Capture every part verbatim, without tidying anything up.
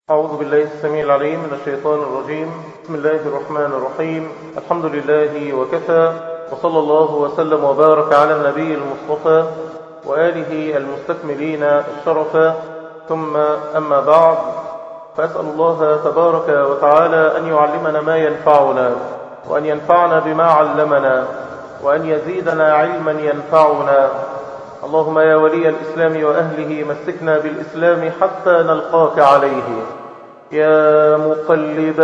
أعوذ بالله السميع العليم من الشيطان الرجيم. بسم الله الرحمن الرحيم. الحمد لله وكفى، وصلى الله وسلم وبارك على النبي المصطفى وآله المستكملين الشرفا، ثم أما بعد، فأسأل الله تبارك وتعالى أن يعلمنا ما ينفعنا، وأن ينفعنا بما علمنا، وأن يزيدنا علما ينفعنا. اللهم يا ولي الإسلام وأهله مسكنا بالإسلام حتى نلقاك عليه. يا مقلب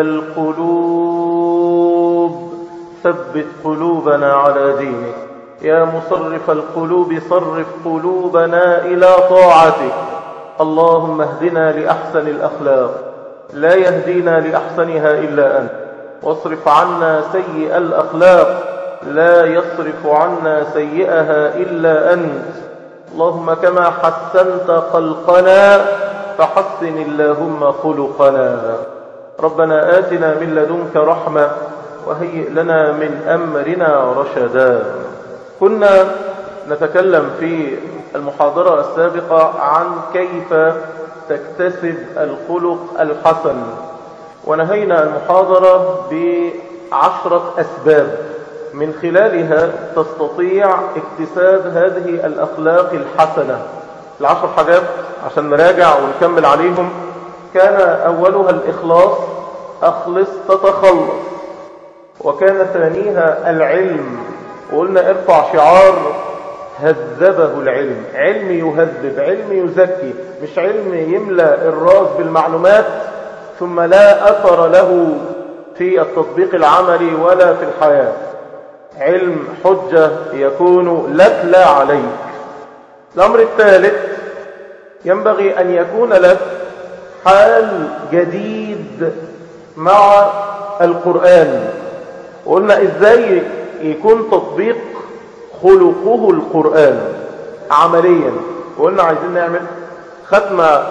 القلوب ثبت قلوبنا على دينك. يا مصرف القلوب صرف قلوبنا إلى طاعتك. اللهم اهدنا لأحسن الأخلاق، لا يهدينا لأحسنها إلا أنت، واصرف عنا سيئ الأخلاق، لا يصرف عنا سيئها إلا أنت. اللهم كما حسنت خلقنا فحسن اللهم خلقنا. ربنا آتنا من لدنك رحمة وهيئ لنا من أمرنا رشدا. كنا نتكلم في المحاضرة السابقة عن كيف تكتسب الخلق الحسن، ونهينا المحاضرة بعشرة أسباب من خلالها تستطيع اكتساب هذه الأخلاق الحسنة. العشر حاجات عشان نراجع ونكمل عليهم. كان أولها الإخلاص، أخلص تتخلص. وكان ثانيها العلم، وقلنا ارفع شعار هذبه العلم، علم يهذب، علم يزكي، مش علم يملأ الراس بالمعلومات ثم لا أثر له في التطبيق العملي ولا في الحياة. علم حجة يكون لك لا عليك. الأمر الثالث، ينبغي أن يكون لك حال جديد مع القرآن. وقلنا إزاي يكون تطبيق خلقه القرآن عمليا. وقلنا عايزين نعمل ختمة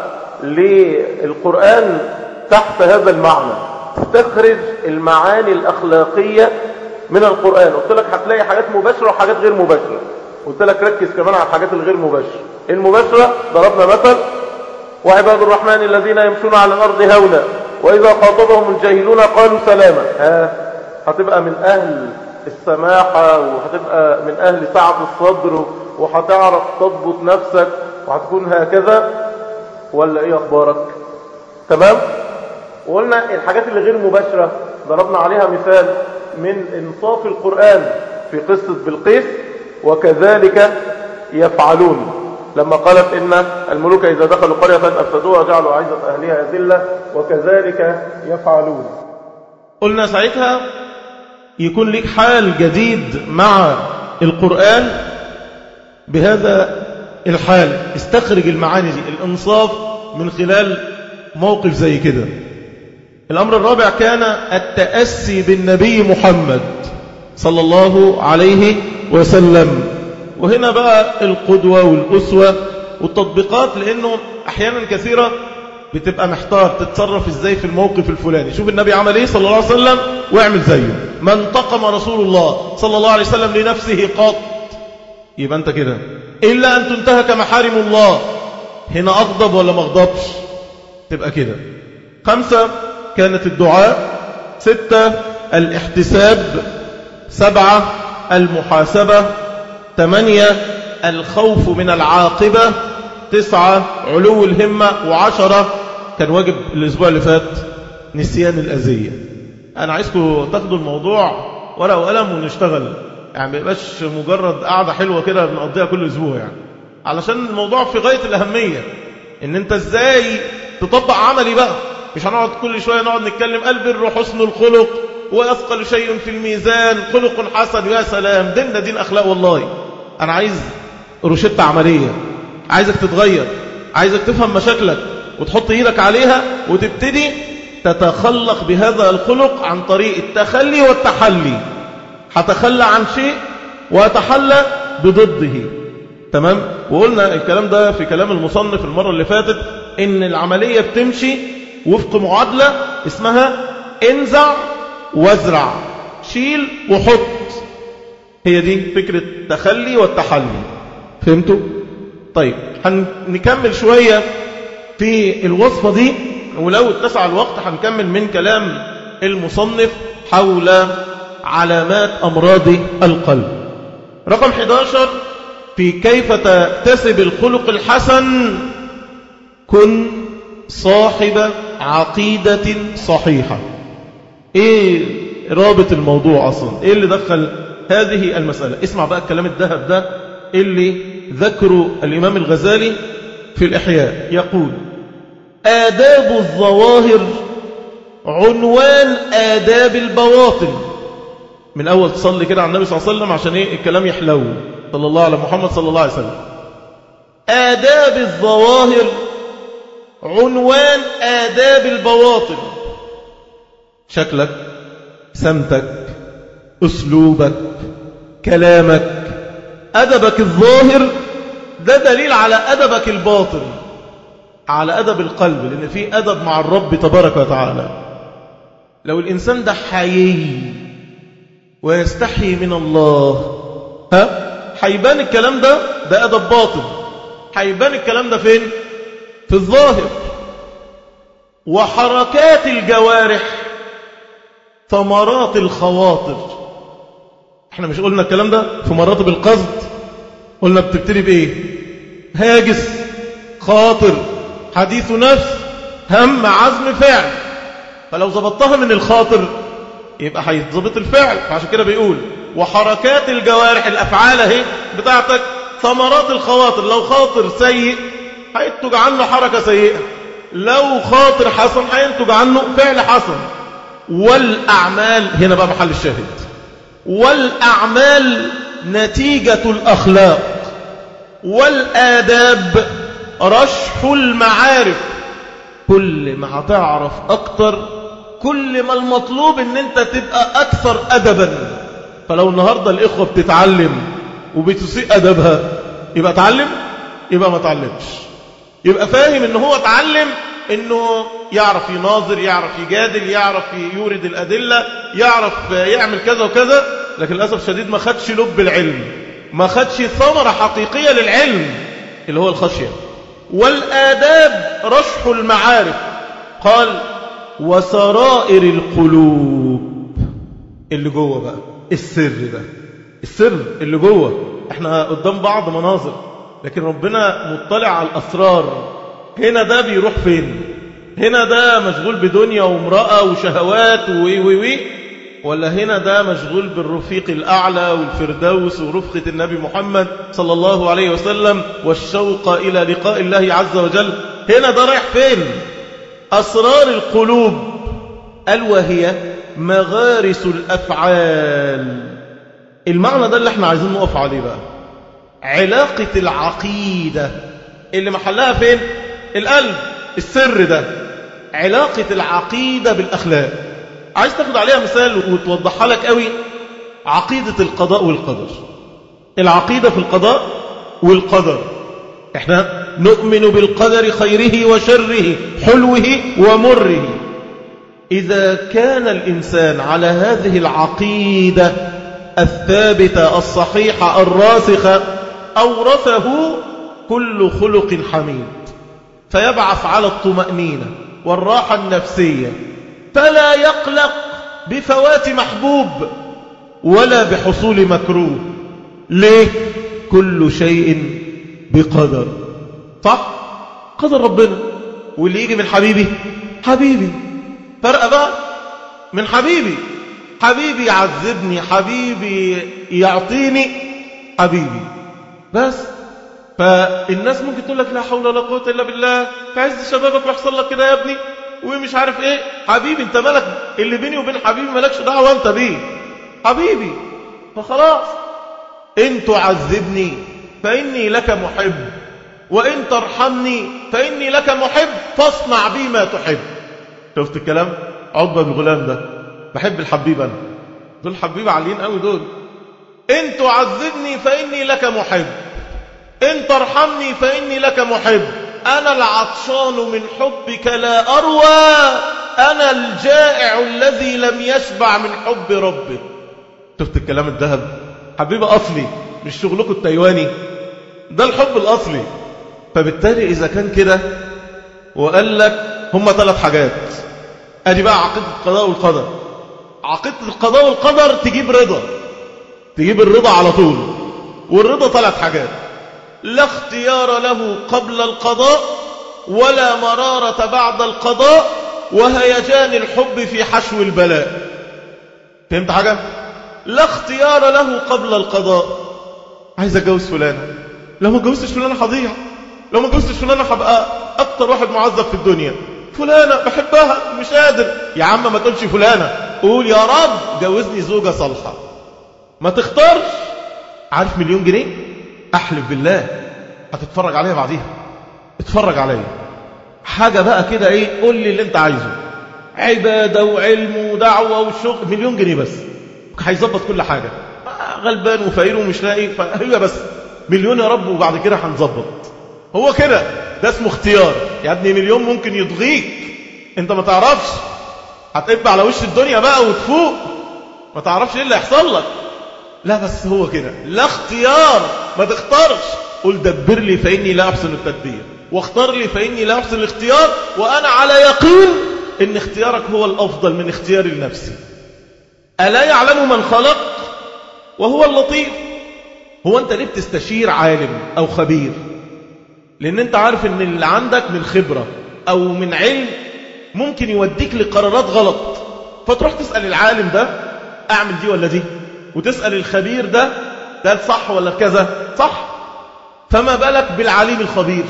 للقرآن تحت هذا المعنى، تستخرج المعاني الأخلاقية من القرآن. قلت لك هتلاقي حاجات مباشرة وحاجات غير مباشرة. قلت لك ركز كمان على الحاجات الغير مباشرة. المباشرة ضربنا مثل: وعباد الرحمن الذين يمشون على الأرض هونا وإذا خاطبهم الجاهلون قالوا سلاما. ها هتبقى من أهل السماحة، وهتبقى من أهل سعة الصدر، وهتعرف تضبط نفسك، وهتكون هكذا، ولا إيه أخبارك؟ تمام؟ وقلنا الحاجات اللي غير مباشرة ضربنا عليها مثال من إنصاف القرآن في قصة بلقيس: وكذلك يفعلون، لما قالت إن الملوك إذا دخلوا قرية أفسدوها وجعلوا عزة أهلها أذلة وكذلك يفعلون. قلنا ساعتها يكون لك حال جديد مع القرآن بهذا الحال. استخرج المعاني دي، الإنصاف، من خلال موقف زي كده. الأمر الرابع كان التأسي بالنبي محمد صلى الله عليه وسلم. وهنا بقى القدوة والأسوة والتطبيقات، لأنه أحيانا كثيرة بتبقى محتار تتصرف إزاي في الموقف الفلاني. شوف النبي عمل إيه صلى الله عليه وسلم واعمل زيه. ما انتقم رسول الله صلى الله عليه وسلم لنفسه قط، يبقى أنت كده. إلا أن تنتهك محارم الله، هنا أغضب ولا ما أغضبش؟ تبقى كده. خمسة كانت الدعاء. ستة الاحتساب. سبعة المحاسبة. ثمانية الخوف من العاقبة. تسعة علو الهمة. وعشرة كان واجب الأسبوع اللي فات نسيان الأذية. أنا عايزكم تاخدوا الموضوع ورقة وقلم ونشتغل، يعني ما يبقاش مجرد قعدة حلوة كده بنقضيها كل أسبوع، يعني علشان الموضوع في غاية الأهمية. إن أنت إزاي تطبق عملي بقى، مش هنقعد كل شوية نقعد نتكلم البر حسن الخلق وأثقل شيء في الميزان خلق حسن. يا سلام، ديننا دين أخلاق والله. أنا عايز روشتة عملية، عايزك تتغير، عايزك تفهم مشاكلك وتحط إيدك عليها وتبتدي تتخلق بهذا الخلق عن طريق التخلي والتحلي. هتخلى عن شيء وأتحلى بضده. تمام؟ وقلنا الكلام ده في كلام المصنف المرة اللي فاتت، إن العملية بتمشي وفق معادلة اسمها انزع وازرع، شيل وحط. هي دي فكرة التخلي والتحلي. فهمتوا؟ طيب هنكمل شوية في الوصفة دي ولو اتسع الوقت هنكمل من كلام المصنف حول علامات أمراض القلب. رقم أحد عشر في كيف تكتسب الخلق الحسن: كن صاحب عقيدة صحيحة. ايه رابط الموضوع اصلا؟ ايه اللي دخل هذه المسألة؟ اسمع بقى الكلام الذهب ده اللي ذكره الإمام الغزالي في الإحياء. يقول: آداب الظواهر عنوان آداب البواطن. من أول تصلي كده على النبي صلى الله عليه وسلم عشان ايه الكلام يحلو. صلى الله على محمد صلى الله عليه وسلم. آداب الظواهر عنوان آداب البواطن. شكلك، سمتك، أسلوبك، كلامك، أدبك الظاهر ده دليل على أدبك الباطن، على أدب القلب، لأن في أدب مع الرب تبارك وتعالى. لو الإنسان ده حيي ويستحي من الله، ها حيبان الكلام ده ده أدب باطن. حيبان الكلام ده فين؟ في الظاهر. وحركات الجوارح ثمرات الخواطر. احنا مش قلنا الكلام ده في مراتب القصد؟ قلنا بتبتدي بايه؟ هاجس، خاطر، حديث نفس، هم، عزم، فعل. فلو ضبطتها من الخاطر يبقى هيتضبط الفعل. فعشان كده بيقول وحركات الجوارح، الافعال اهي بتاعتك ثمرات الخواطر. لو خاطر سيء هينتج عنه حركة سيئة، لو خاطر حسن هينتج عنه فعل حسن. والأعمال، هنا بقى محل الشاهد، والأعمال نتيجة الأخلاق، والآداب رشح المعارف. كل ما هتعرف أكتر كل ما المطلوب ان انت تبقى أكثر أدبا. فلو النهاردة الإخوة بتتعلم وبتسيء أدبها يبقى تعلم؟ يبقى ما تعلمش. يبقى فاهم ان هو تعلم انه يعرف يناظر، يعرف يجادل، يعرف يورد الأدلة، يعرف يعمل كذا وكذا، لكن للأسف شديد ما خدش لب العلم، ما خدش ثمرة حقيقية للعلم اللي هو الخشية. والآداب رشح المعارف. قال وسرائر القلوب، اللي جوه بقى، السر ده، السر اللي جوه. احنا قدام بعض مناظر، لكن ربنا مطلع على الأسرار. هنا ده بيروح فين؟ هنا ده مشغول بدنيا وامرأة وشهوات وي وي وي، ولا هنا ده مشغول بالرفيق الأعلى والفردوس ورفقة النبي محمد صلى الله عليه وسلم والشوق إلى لقاء الله عز وجل؟ هنا ده رايح فين؟ أسرار القلوب. قال وهي مغارس الأفعال. المعنى ده اللي احنا عايزين نقف عليه بقى. علاقة العقيدة اللي محلها فين؟ القلب، السر ده. علاقة العقيدة بالأخلاق. عايز تاخد عليها مثال وتوضحها لك قوي. عقيدة القضاء والقدر. العقيدة في القضاء والقدر. احنا نؤمن بالقدر خيره وشره، حلوه ومره. إذا كان الإنسان على هذه العقيدة الثابتة الصحيحة الراسخة أورثه كل خلق حميد، فيبعث على الطمأنينة والراحة النفسية، فلا يقلق بفوات محبوب ولا بحصول مكروه. ليه؟ كل شيء بقدر. صح؟ قدر ربنا. واللي يجي من حبيبي حبيبي. فرق بقى من حبيبي. حبيبي يعذبني، حبيبي يعطيني، حبيبي بس. فالناس ممكن تقول لك لا حول ولا قوة إلا بالله، في عز شبابك يحصل لك كده يا ابني ومش عارف ايه. حبيبي انت مالك؟ اللي بيني وبين حبيبي مالكش دعوة انت بيه، حبيبي. فخلاص، ان تعذبني فإني لك محب، وإن ترحمني فإني لك محب، فاصنع بي ما تحب. شفت الكلام؟ عقبة بالغلام ده، بحب الحبيب أنا. دول حبيب عاليين قوي دول. إن تعذبني فإني لك محب، إن ترحمني فإني لك محب. أنا العطشان من حبك لا أروى، أنا الجائع الذي لم يشبع من حب ربه. شفت الكلام الذهب؟ حبيب أصلي، مش شغلكم التايواني، ده الحب الأصلي. فبالتالي إذا كان كده وقال لك هم ثلاث حاجات. ادي بقى عقيدة القضاء والقدر. عقيدة القضاء والقدر تجيب رضا، تجيب الرضا على طول. والرضا ثلاث حاجات: لا اختيار له قبل القضاء، ولا مرارة بعد القضاء، وهيجان الحب في حشو البلاء. فهمت حاجة؟ لا اختيار له قبل القضاء. عايز اتجوز فلانة، لو ما اتجوزتش فلانة هضيع، لو ما اتجوزتش فلانة هبقى اكتر واحد معذب في الدنيا. فلانة بحبها مش قادر. يا عم ما تقولش فلانة، قول يا رب جوزني زوجة صالحة. ما تختارش. عارف مليون جنيه احلف بالله هتتفرج عليها بعديها. اتفرج عليها حاجة بقى كده، ايه، قول لي اللي انت عايزه، عبادة وعلم ودعوة وشغل، مليون جنيه بس هيظبط كل حاجة. غلبان وفقير ومش لاقي، فهي بس مليون يا رب وبعد كده هنظبط. هو كده، ده اسمه اختيار. يا ابني مليون ممكن يضغيك، انت ما تعرفش، هتقب على وش الدنيا بقى وتفوق، ما تعرفش ايه اللي هيحصل لك. لا بس هو كده، لا اختيار. ما تختارش، قل دبر لي فإني لا أحسن التدبير، واختار لي فإني لا أحسن الاختيار، وأنا على يقين إن اختيارك هو الأفضل من اختياري لنفسي. ألا يعلم من خلق وهو اللطيف. هو أنت ليه بتستشير عالم أو خبير؟ لأن أنت عارف إن اللي عندك من خبرة أو من علم ممكن يوديك لقرارات غلط، فتروح تسأل العالم ده أعمل دي ولا دي، وتسأل الخبير ده ده صح ولا كذا صح. فما بالك بالعليم الخبير؟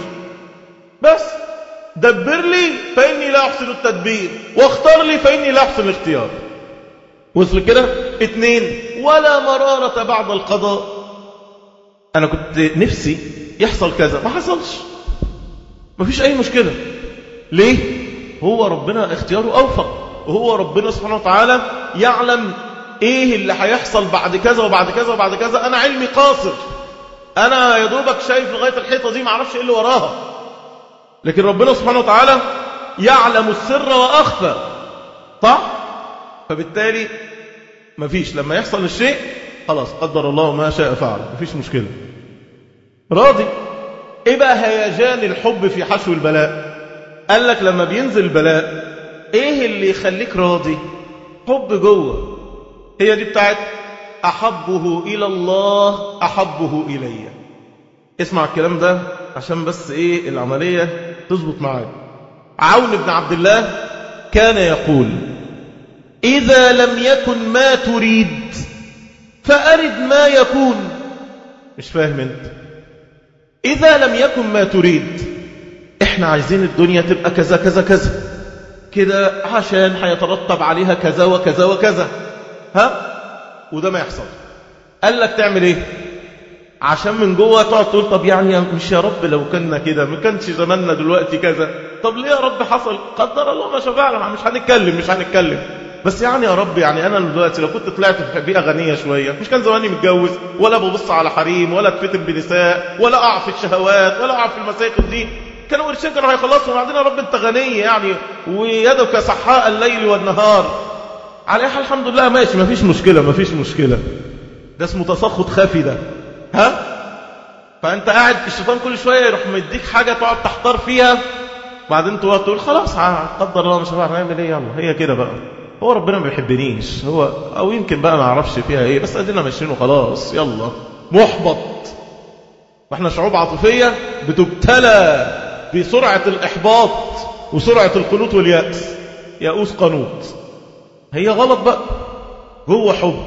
بس دبر لي فإني لا أحسن التدبير، واختار لي فإني لا أحسن الاختيار. وصل كده؟ اتنين: ولا مرارة بعد القضاء. أنا كنت نفسي يحصل كذا، ما حصلش، ما فيش أي مشكلة. ليه؟ هو ربنا اختياره أوفق، وهو ربنا سبحانه وتعالى يعلم ايه اللي هيحصل بعد كذا وبعد كذا وبعد كذا. انا علمي قاصر، انا يا دوبك شايف لغايه الحيطه دي، ما اعرفش ايه اللي وراها. لكن ربنا سبحانه وتعالى يعلم السر واخفى، صح؟ فبالتالي مفيش، لما يحصل الشيء خلاص قدر الله ما شاء فعل، مفيش مشكله. راضي. ايه بقى هيجان الحب في حشو البلاء؟ قال لك لما بينزل البلاء ايه اللي يخليك راضي؟ حب جوه. هي دي بتاعت أحبه إلى الله أحبه إلي. اسمع الكلام ده عشان بس إيه العملية تظبط معاك. عون بن عبد الله كان يقول: إذا لم يكن ما تريد فأرد ما يكون. مش فاهم انت؟ إذا لم يكن ما تريد، احنا عايزين الدنيا تبقى كذا كذا كذا كده عشان هيترتب عليها كذا وكذا وكذا، ها؟ وده ما يحصل. قال لك تعمل ايه؟ عشان من جوه تقعد تقول طب يعني مش يا رب لو كنا كده ما كانش زماننا دلوقتي كذا. طب ليه يا رب حصل؟ قدر الله ما شاء فعل، مش هنتكلم مش هنتكلم بس يعني يا رب، يعني انا دلوقتي لو كنت طلعت في بيئه غنيه شويه مش كان زماني متجوز ولا ببص على حريم ولا اتفتن بنساء ولا اقع في الشهوات ولا اقع في المساكن دي. كانوا قرشين كانوا هيخلصوا. وبعدين يا رب انت غني يعني، ويدك سحاء الليل والنهار. على حال الحمد لله ماشي، ما فيش مشكله ما فيش مشكله. ده اسمه تسخط خفي ده، ها؟ فانت قاعد الشيطان كل شويه يروح مديك حاجه تقعد تحتار فيها، بعدين تقعد تقول خلاص قدر الله مش هنعمل ايه، يلا هي كده بقى، هو ربنا ما بيحبنيش، هو او يمكن بقى ما اعرفش فيها ايه، بس ادينا ماشيين وخلاص يلا. محبط. واحنا شعوب عاطفيه بتبتلى بسرعه الاحباط وسرعه القنوط والياس. يئوس قنوط. هي غلط بقى. جوه حب.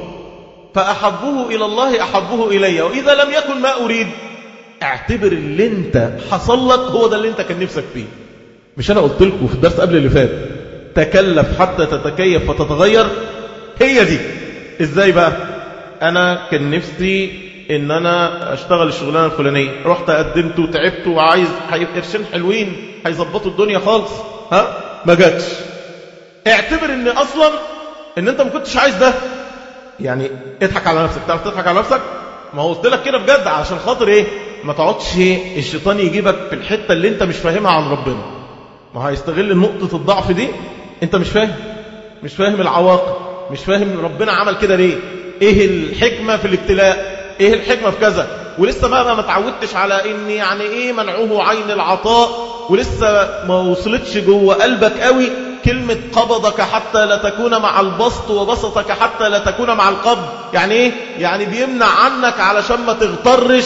فأحبه إلى الله أحبه إلي، وإذا لم يكن ما أريد اعتبر اللي انت حصل لك هو ده اللي انت كان نفسك فيه. مش أنا قلت لكم في الدرس قبل اللي فات تكلف حتى تتكيف فتتغير؟ هي دي. إزاي بقى؟ أنا كان نفسي إن أنا أشتغل الشغلانة الفلانية، رحت قدمت وتعبت وعايز قرشين حلوين هيظبطوا الدنيا خالص، ها؟ ما جاتش. اعتبر إن أصلا إن أنت ما كنتش عايز ده. يعني اضحك على نفسك. تعرف تضحك على نفسك؟ ما هو قلت لك كده بجد عشان خاطر ايه؟ ما تقعدش الشيطان يجيبك في الحته اللي انت مش فاهمها عن ربنا. ما هيستغل نقطه الضعف دي، انت مش فاهم مش فاهم العواقب، مش فاهم ربنا عمل كده ليه، ايه الحكمه في الابتلاء، ايه الحكمه في كذا. ولسه ما ما تعودتش على ان يعني ايه منعه عين العطاء، ولسه ما وصلتش جوه قلبك قوي كلمة قبضك حتى لا تكون مع البسط وبسطك حتى لا تكون مع القبض. يعني ايه؟ يعني بيمنع عنك علشان ما تغترش،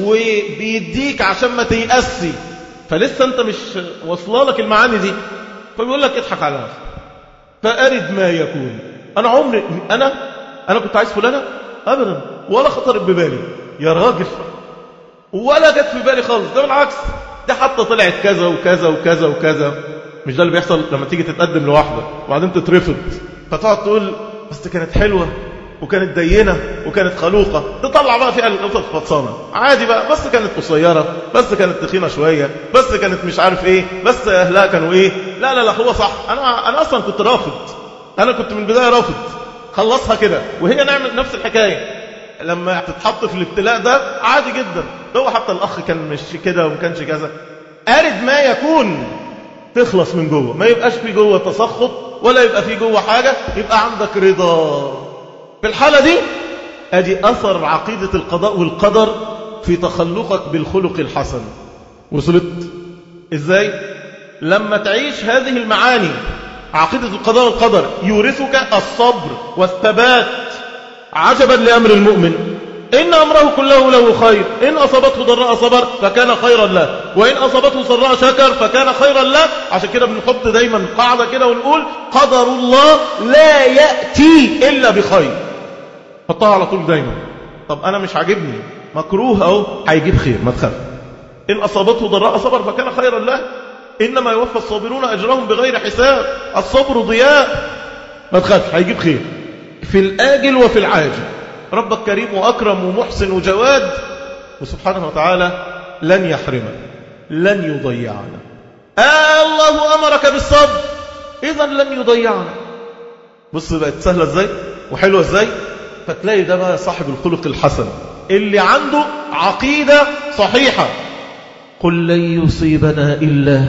وبيديك عشان ما تيأسي. فلسه انت مش وصل لك المعاني دي، فبيقول لك اضحك على نفسك. فأرد ما يكون. انا عمري انا انا كنت عايز فلانة ابدا، ولا خطرت ببالي يا راجل، ولا جت في بالي خالص. ده بالعكس، ده حتى طلعت كذا وكذا وكذا وكذا. مش ده اللي بيحصل لما تيجي تتقدم لواحدة وبعدين تترفض، فتقعد تقول بس كانت حلوة وكانت دينة وكانت خلوقة، تطلع بقى فيها القطط فطسانة عادي بقى، بس كانت قصيرة، بس كانت تخينة شوية، بس كانت مش عارف ايه، بس اهلها كانوا ايه. لا لا لا، هو صح، انا انا اصلا كنت رافض، انا كنت من البداية رافض. خلصها كده. وهي نعمل نفس الحكاية لما تتحط في الابتلاء ده عادي جدا. هو حتى الاخ كان مش كده وما كانش كذا. ارد ما يكون، تخلص من جوه، ما يبقاش في جوه تسخط ولا يبقى في جوه حاجة، يبقى عندك رضا. في الحالة دي ادي اثر عقيدة القضاء والقدر في تخلقك بالخلق الحسن. وصلت ازاي؟ لما تعيش هذه المعاني، عقيدة القضاء والقدر يورثك الصبر والثبات. عجبا لأمر المؤمن، إن أمره كله له خير، إن أصابته ضراء صبر فكان خيرا له، وإن أصابته سراء شكر فكان خيرا له. عشان كده بنحط دايما قاعدة كده ونقول قدر الله لا يأتي إلا بخير. حطها على طول دايما. طب أنا مش عاجبني، مكروه أو هيجيب خير، ما تخاف. إن أصابته ضراء صبر فكان خيرا له، إنما يوفى الصابرون أجرهم بغير حساب. الصبر ضياء، ما تخاف، هيجيب خير في الآجل وفي العاجل. ربك كريم وأكرم ومحسن وجواد، وسبحانه وتعالى لن يحرمك، لن يضيعنا. آه الله أمرك بالصبر، إذا لن يضيعنا. بص بقت سهلة ازاي وحلوة ازاي. فتلاقي ده بقى صاحب الخلق الحسن اللي عنده عقيدة صحيحة. قل لن يصيبنا إلا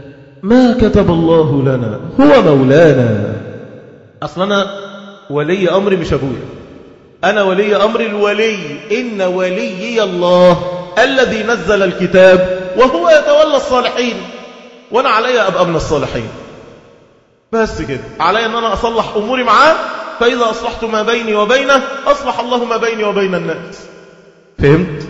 ما كتب الله لنا هو مولانا. أصلا أنا ولي أمري مش أبويا، أنا ولي أمر الولي. إن وليي الله الذي نزل الكتاب وهو يتولى الصالحين، وأنا علي أبقى من الصالحين. بس كده، علي أن أنا أصلح أموري معاه، فإذا أصلحت ما بيني وبينه أصلح الله ما بيني وبين الناس. فهمت؟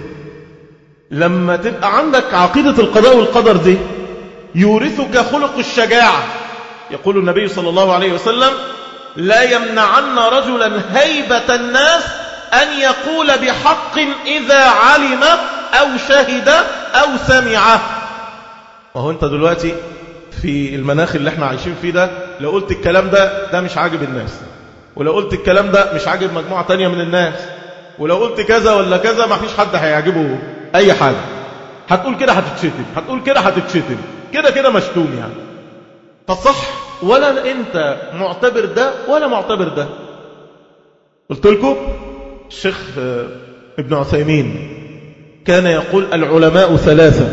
لما تبقى عندك عقيدة القضاء والقدر دي يورثك خلق الشجاعة. يقول النبي صلى الله عليه وسلم لا يمنعن رجلا هيبة الناس أن يقول بحق إذا علم أو شهد أو سمع. وهو أنت دلوقتي في المناخ اللي احنا عايشين فيه ده، لو قلت الكلام ده ده مش عاجب الناس، ولو قلت الكلام ده مش عاجب مجموعة تانية من الناس، ولو قلت كذا ولا كذا ما فيش حد هيعجبه أي حاجة. هتقول كده هتتشتم، هتقول كده هتتشتم، كده كده مشتوم يعني. فصح، ولا انت معتبر ده ولا معتبر ده. قلت لكم الشيخ ابن عثيمين كان يقول العلماء ثلاثة: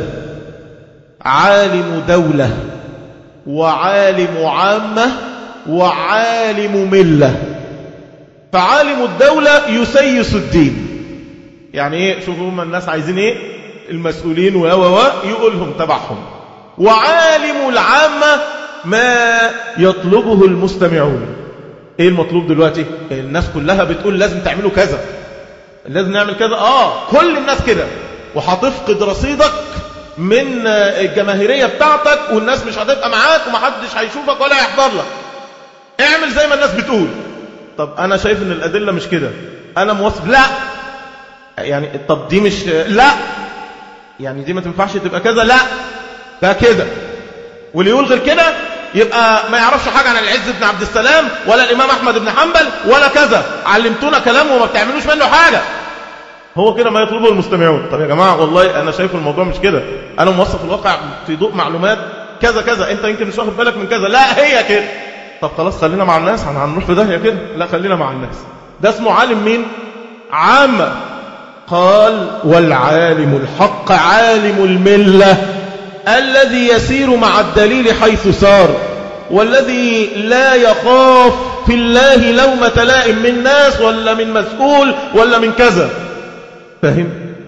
عالم دولة، وعالم عامة، وعالم ملة. فعالم الدولة يسيس الدين. يعني ايه؟ شوفوا هم الناس عايزين ايه، المسؤولين و و يقولهم تبعهم. وعالم العامة ما يطلبه المستمعون. ايه المطلوب دلوقتي؟ الناس كلها بتقول لازم تعملوا كذا، لازم نعمل كذا. اه كل الناس كده، وهتفقد رصيدك من الجماهيرية بتاعتك، والناس مش هتبقى معاك، ومحدش هيشوفك ولا هيحضر لك. اعمل زي ما الناس بتقول. طب انا شايف ان الادلة مش كده، انا موافق. لا يعني طب دي مش، لا يعني دي ما تنفعش تبقى كذا، لا ده كده. واللي يقول غير كده يبقى ما يعرفش حاجة عن العز بن عبد السلام ولا الإمام أحمد بن حنبل ولا كذا. علمتونا كلام وما بتعملوش منه حاجة. هو كده ما يطلبه المستمعون. طب يا جماعة والله أنا شايف الموضوع مش كده، أنا موصف الواقع في ضوء معلومات كذا كذا، أنت يمكن مش واخد بالك من كذا. لا هي كده. طب خلاص خلينا مع الناس، هنروح في داهية كده. لا خلينا مع الناس. ده اسمه عالم مين؟ عامة. قال والعالم الحق عالم الملة الذي يسير مع الدليل حيث سار، والذي لا يخاف في الله لومة لائم من ناس ولا من مسؤول ولا من كذا. فهم؟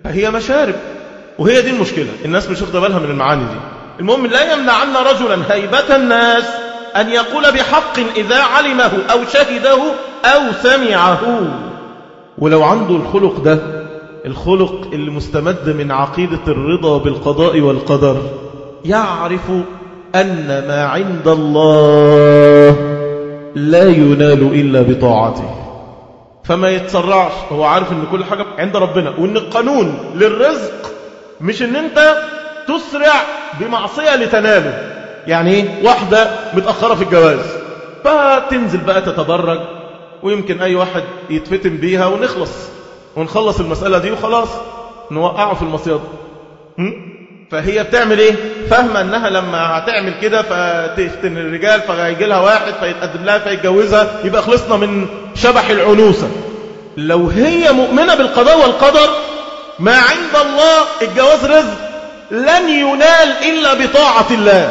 فهي مشارب، وهي دي المشكلة، الناس مش واخده بالها من المعاني دي. المهم لا يمنعن رجلا هيبة الناس أن يقول بحق إذا علمه أو شهده أو سمعه. ولو عنده الخلق ده، الخلق اللي مستمد من عقيدة الرضا بالقضاء والقدر، يعرف أن ما عند الله لا ينال إلا بطاعته، فما يتسرعش. هو عارف أن كل حاجة عند ربنا، وأن القانون للرزق مش أن أنت تسرع بمعصية لتناله. يعني ايه؟ واحدة متأخرة في الجواز فتنزل بقى تتبرج، ويمكن أي واحد يتفتن بيها ونخلص ونخلص المسألة دي وخلاص نوقعه في المصيدة. فهي بتعمل ايه؟ فاهمة انها لما هتعمل كده فتفتن الرجال فهيجي لها واحد فيتقدم لها فيتجوزها، يبقى خلصنا من شبح العنوسة. لو هي مؤمنة بالقضاء والقدر، ما عند الله الجواز رزق لن ينال إلا بطاعة الله.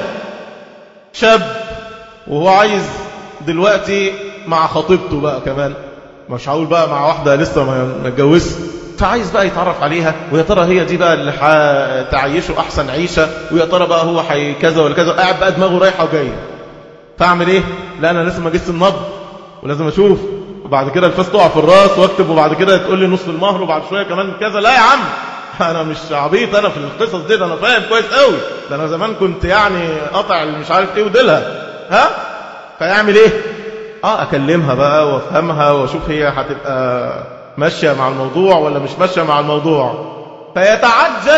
شاب وهو عايز دلوقتي مع خطيبته بقى كمان، مش هقول بقى مع واحدة لسه ما اتجوزش، فعايز بقى يتعرف عليها، ويا ترى هي دي بقى اللي هتعيشه أحسن عيشة، ويا ترى بقى هو حي كذا ولا كذا، قاعد بقى دماغه رايحة وجاية. فأعمل إيه؟ لا أنا لازم أجس النبض ولازم أشوف، وبعد كده الفاس تقع في الراس واكتب، وبعد كده تقول لي نصف المهر وبعد شوية كمان كذا. لا يا عم، أنا مش عبيط أنا في القصص دي، ده أنا فاهم كويس قوي، ده أنا زمان كنت يعني قطع مش عارف إيه وديلها. ها؟ فيعمل إيه؟ آه أكلمها بقى وأفهمها وأشوف هي هتبقى ماشية مع الموضوع ولا مش ماشية مع الموضوع. فيتعجل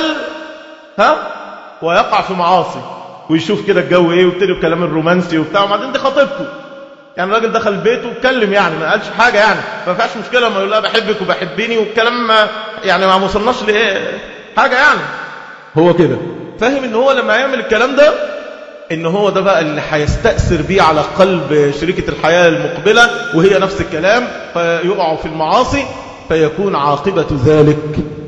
ها ويقع في معاصي، ويشوف كده الجو إيه، ويبتدي بكلام الرومانسي وبتاع، وبعدين دي خطيبته. يعني الراجل دخل البيت واتكلم، يعني ما قالش حاجة، يعني ما فيهاش مشكلة ما يقول لها بحبك وبحبيني والكلام، ما يعني ما وصلناش لإيه حاجة. يعني هو كده فاهم إن هو لما يعمل الكلام ده إن هو ده بقى اللي هيستأثر بيه على قلب شريكة الحياة المقبلة، وهي نفس الكلام، فيقعوا في المعاصي، فيكون عاقبة ذلك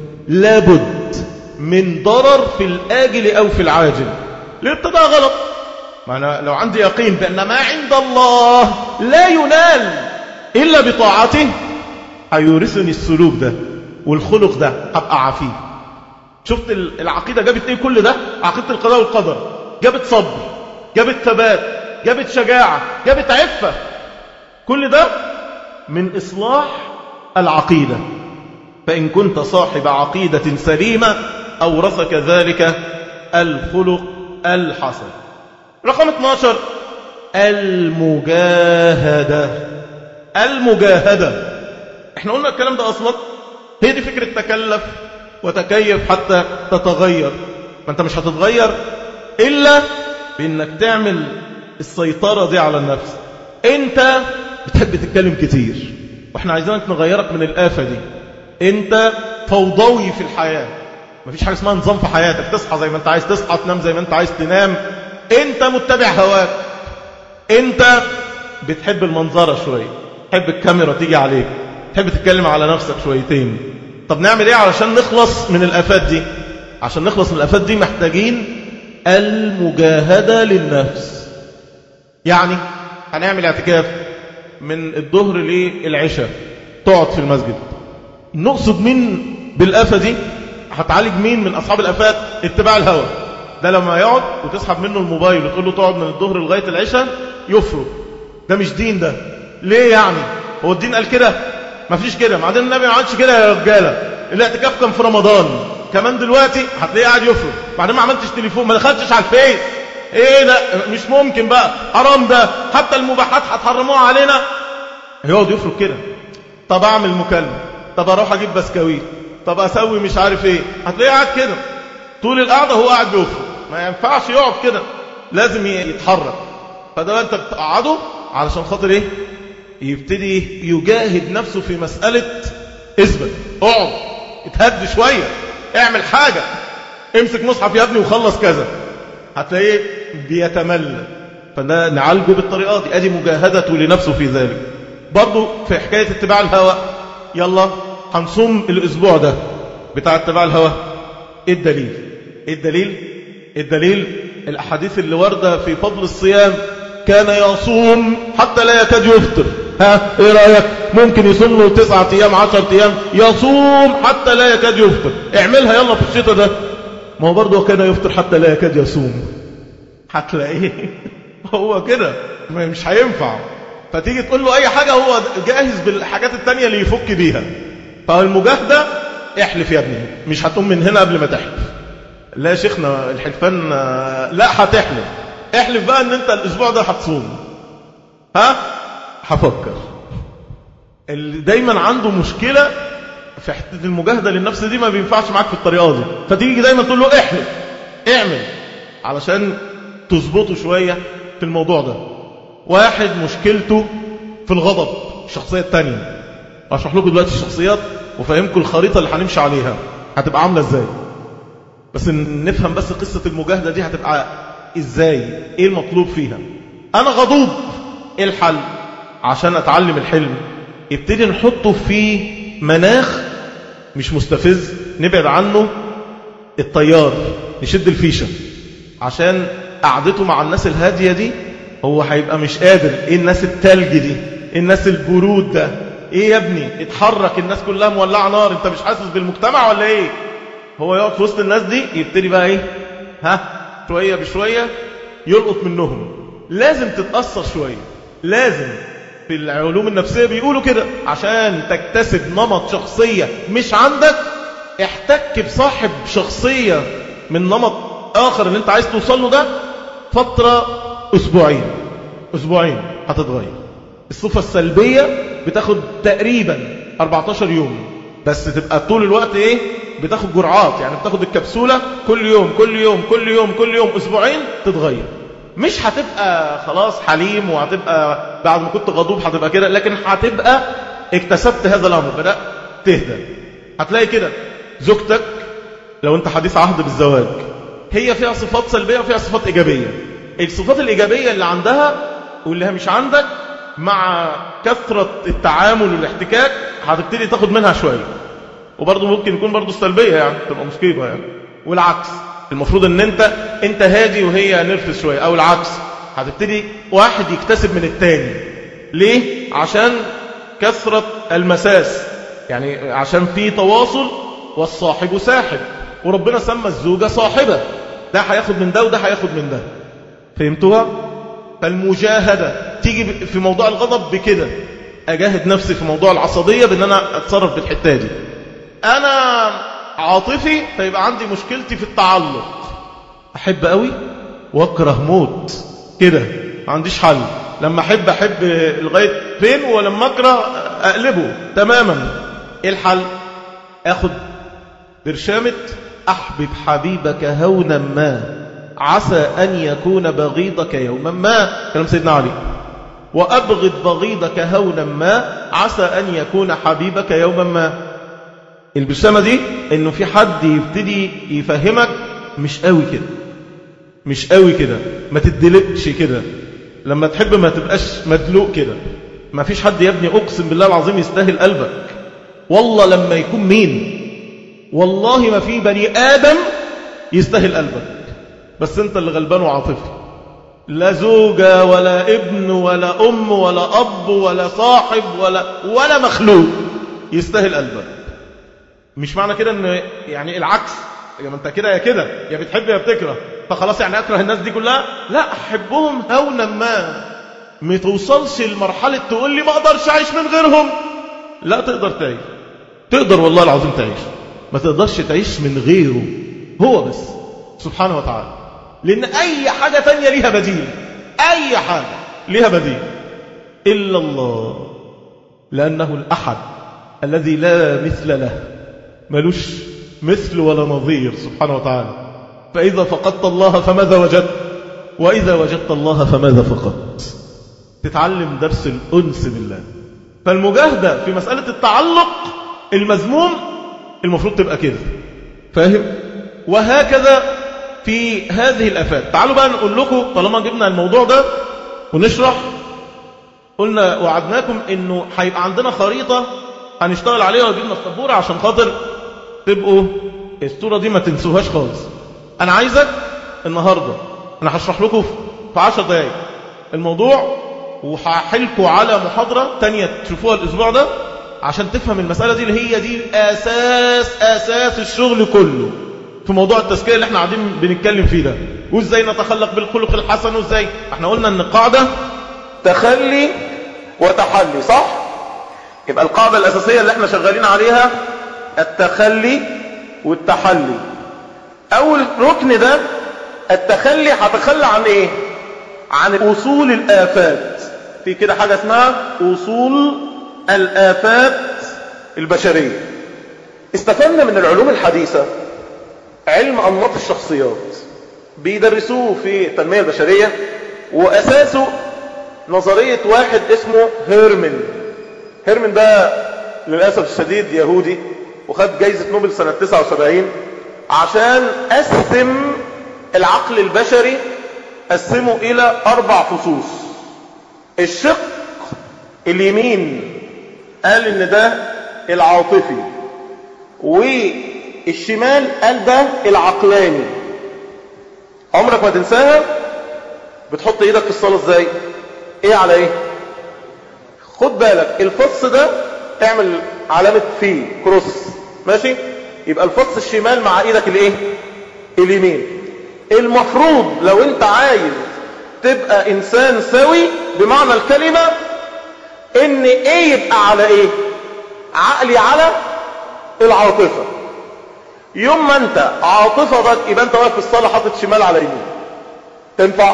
لابد من ضرر في الآجل أو في العاجل. الابتداء غلط. معنى لو عندي يقين بأن ما عند الله لا ينال إلا بطاعته، هيورثني السلوك ده والخلق ده، هبقى عفيف. شفت العقيدة جابت ايه؟ كل ده عقيدة القضاء والقدر، جابت صبر، جابت ثبات، جابت شجاعة، جابت عفة. كل ده من إصلاح العقيدة. فإن كنت صاحب عقيدة سليمة أورثك ذلك الخلق الحسن. رقم اثناشر المجاهدة. المجاهدة احنا قلنا الكلام ده أصلا، هي دي فكرة تكلف وتكيف حتى تتغير. ما انت مش هتتغير إلا بأنك تعمل السيطرة دي على النفس. انت بتحب تتكلم كتير، واحنا عايزينك نغيرك من الآفة دي. انت فوضوي في الحياة، مفيش حاجة اسمها نظام في حياتك، تصحى زي ما انت عايز تصحى، تنام زي ما انت عايز تنام، انت متبع هواك. انت بتحب المنظرة شوية، تحب الكاميرا تيجي عليك، تحب تتكلم على نفسك شويتين. طب نعمل ايه علشان نخلص من الآفات دي؟ عشان نخلص من الآفات دي محتاجين المجاهدة للنفس. يعني هنعمل اعتكاف من الظهر للعشاء، تقعد في المسجد. نقصد مين بالآفة دي؟ هتعالج مين من أصحاب الآفات؟ اتباع الهوى. ده لما يقعد وتسحب منه الموبايل وتقول له تقعد من الظهر لغاية العشاء يفرق. ده مش دين ده. ليه يعني؟ هو الدين قال كده؟ ما فيش كده. بعدين النبي ما عملش كده يا رجالة. الاعتكاف كان في رمضان، كمان دلوقتي هتلاقيه قاعد يفرق. بعدين ما عملتش تليفون، ما دخلتش على الفيس. ايه ده؟ مش ممكن بقى، حرام ده، حتى المباحات هتحرموها علينا. يقعد يفرق كده. طب اعمل مكالمة، طب اروح اجيب بسكويت، طب اسوي مش عارف ايه. هتلاقيه قاعد كده طول القعدة، هو قاعد بيفرق. ما ينفعش يقعد كده، لازم يتحرك. فده انت بتقعده علشان خاطر ايه؟ يبتدي يجاهد نفسه في مسألة اثبت، اقعد، اتهد شوية، اعمل حاجة، امسك مصحف يا ابني وخلص كذا. هتلاقيه بيتملى. فده نعالجه بالطريقات دي. ادي مجاهدته لنفسه في ذلك. برضو في حكاية اتباع الهوى، يلا هنصوم الاسبوع ده بتاع اتباع الهوى. ايه الدليل؟ ايه الدليل؟ الدليل الأحاديث اللي واردة في فضل الصيام. كان يصوم حتى لا يكاد يفطر، ها ايه رأيك؟ ممكن يصوم له تسعة ايام عشر ايام، يصوم حتى لا يكاد يفطر. اعملها يلا في الشتاء ده. ما هو برضه كان يفطر حتى لا يكاد يصوم. هتلاقيه هو كده مش هينفع. فتيجي تقول له اي حاجة هو جاهز بالحاجات التانية اللي يفك بيها. فالمجاهدة احلف يا ابني، مش هتقوم من هنا قبل ما تحلف. لا يا شيخنا الحلفان لا هتحلف. احلف بقى ان انت الاسبوع ده هتصوم. ها هفكر. اللي دايما عنده مشكلة في حتة المجاهدة للنفس دي ما بينفعش معاك في الطريقة دي. فتيجي دايما تقول له احلف اعمل علشان تظبطه شوية في الموضوع ده. واحد مشكلته في الغضب، الشخصية التانية. اشرح لكم دلوقتي الشخصيات وفهمكم الخريطة اللي هنمشي عليها هتبقى عاملة ازاي. بس نفهم بس قصة المجاهدة دي هتبقى ازاي، ايه المطلوب فيها. انا غضوب، ايه الحل عشان اتعلم الحلم؟ يبتدي نحطه في مناخ مش مستفز، نبعد عنه الطيار، نشد الفيشة عشان قعدته مع الناس الهادية دي. هو هيبقى مش قادر. ايه الناس التلج دي، ايه الناس البرود ده، ايه يا ابني اتحرك، الناس كلها مولعة نار، انت مش حاسس بالمجتمع ولا ايه؟ هو يقعد في وسط الناس دي يبتدي بقى ايه، ها شوية بشوية يلقط منهم. لازم تتأثر شوية، لازم. في العلوم النفسية بيقولوا كده عشان تكتسب نمط شخصية مش عندك، احتك بصاحب شخصية من نمط آخر اللي انت عايز توصله ده فترة أسبوعين. أسبوعين هتتغير. الصفة السلبية بتاخد تقريبا أربعتاشر يوم، بس تبقى طول الوقت ايه، بتاخد جرعات، يعني بتاخد الكبسولة كل يوم كل يوم كل يوم كل يوم أسبوعين تتغير. مش هتبقى خلاص حليم وهتبقى بعد ما كنت غضوب هتبقى كده، لكن هتبقى اكتسبت هذا الأمر، بدأت تهدى. هتلاقي كده زوجتك لو انت حديث عهد بالزواج هي فيها صفات سلبية وفيها صفات إيجابية. الصفات الإيجابية اللي عندها واللي مش عندك مع كثرة التعامل والاحتكاك هتبتدي تاخد منها شوية، وبرضه ممكن يكون برضه السلبية يعني تبقى مصيبة يعني. والعكس، المفروض ان انت انت هادي وهي نرفز شوية، او العكس، هتبتدي واحد يكتسب من التاني. ليه؟ عشان كثرة المساس، يعني عشان في تواصل، والصاحب ساحب، وربنا سمى الزوجة صاحبة. ده هياخد من ده وده هياخد من ده. فهمتوها؟ فالمجاهدة تيجي في موضوع الغضب بكده، اجاهد نفسي في موضوع العصبية بان انا اتصرف بالحتة دي. انا عاطفي فيبقى عندي مشكلتي في التعلق، احب قوي واكره موت كده، ما عنديش حل. لما احب احب لغايه فين، ولما اكره اقلبه تماما. ايه الحل؟ اخد برشامه احبب حبيبك هونا ما عسى ان يكون بغيضك يوما ما، كلام سيدنا علي. وابغض بغيضك هونا ما عسى ان يكون حبيبك يوما ما. البرشامة دي انه في حد يبتدي يفهمك مش قوي كده، مش قوي كده، ما تدلقش كده. لما تحب ما تبقاش مدلوق كده. ما فيش حد يا ابني اقسم بالله العظيم يستاهل قلبك. والله لما يكون مين، والله ما في بني آدم يستاهل قلبك، بس انت اللي غلبان وعاطفي. لا زوجة ولا ابن ولا ام ولا اب ولا صاحب ولا ولا مخلوق يستاهل قلبك. مش معنى كده ان يعني العكس، يا انت كده يا كده، يا بتحب يا بتكره، فخلاص يعني اكره الناس دي كلها. لا، احبهم هونا ما. ما توصلش لمرحله تقول لي ما اقدرش اعيش من غيرهم. لا، تقدر تعيش، تقدر والله العظيم تعيش. ما تقدرش تعيش من غيره هو بس سبحانه وتعالى، لان اي حاجه تانية ليها بديل. اي حاجه ليها بديل الا الله، لانه الاحد الذي لا مثل له، ملوش مثل ولا نظير سبحانه وتعالى. فإذا فقدت الله فماذا وجدت، وإذا وجدت الله فماذا فقدت. تتعلم درس الأنس بالله. فالمجاهدة في مسألة التعلق المذموم المفروض تبقى كده، فاهم؟ وهكذا في هذه الآفات. تعالوا بقى نقول لكم، طالما جبنا الموضوع ده ونشرح، قلنا وعدناكم انه هيبقى عندنا خريطة هنشتغل عليها وجبنا السبورة عشان خاطر تبقوا الصورة دي ما تنسوهاش خالص. أنا عايزك النهاردة، أنا هشرح لكم في عشر دقايق الموضوع وهحلكوا على محاضرة تانية تشوفوها الأسبوع ده عشان تفهم المسألة دي اللي هي دي أساس أساس الشغل كله في موضوع التزكية اللي احنا قاعدين بنتكلم فيه ده. وازاي نتخلق بالخلق الحسن، وازاي احنا قلنا ان القاعدة تخلي وتحلي، صح؟ يبقى القاعدة الأساسية اللي احنا شغالين عليها التخلي والتحلي. أول ركن ده التخلي، هتخلى عن ايه؟ عن أصول الآفات. في كده حاجة اسمها أصول الآفات البشرية. استفدنا من العلوم الحديثة علم أنماط الشخصيات، بيدرسوه في التنمية البشرية، وأساسه نظرية واحد اسمه هيرمن. هيرمن ده للأسف الشديد يهودي، وخد جايزة نوبل سنة تسعة وسبعين عشان قسم العقل البشري، قسمه إلى أربع فصوص. الشق اليمين قال إن ده العاطفي، والشمال قال ده العقلاني. عمرك ما تنساها. بتحط ايدك في الصلاة ازاي؟ ايه على ايه؟ خد بالك الفص ده اعمل علامة فيه كروس، ماشي؟ يبقى الفص الشمال مع ايدك الايه؟ اليمين. المفروض لو انت عايز تبقى انسان سوي بمعنى الكلمة، ان ايه يبقى على ايه؟ عقلي على العاطفة. يوم ما انت عاطفتك يبقى انت واقف في الصلاة حاطط شمال على يمين. تنفع؟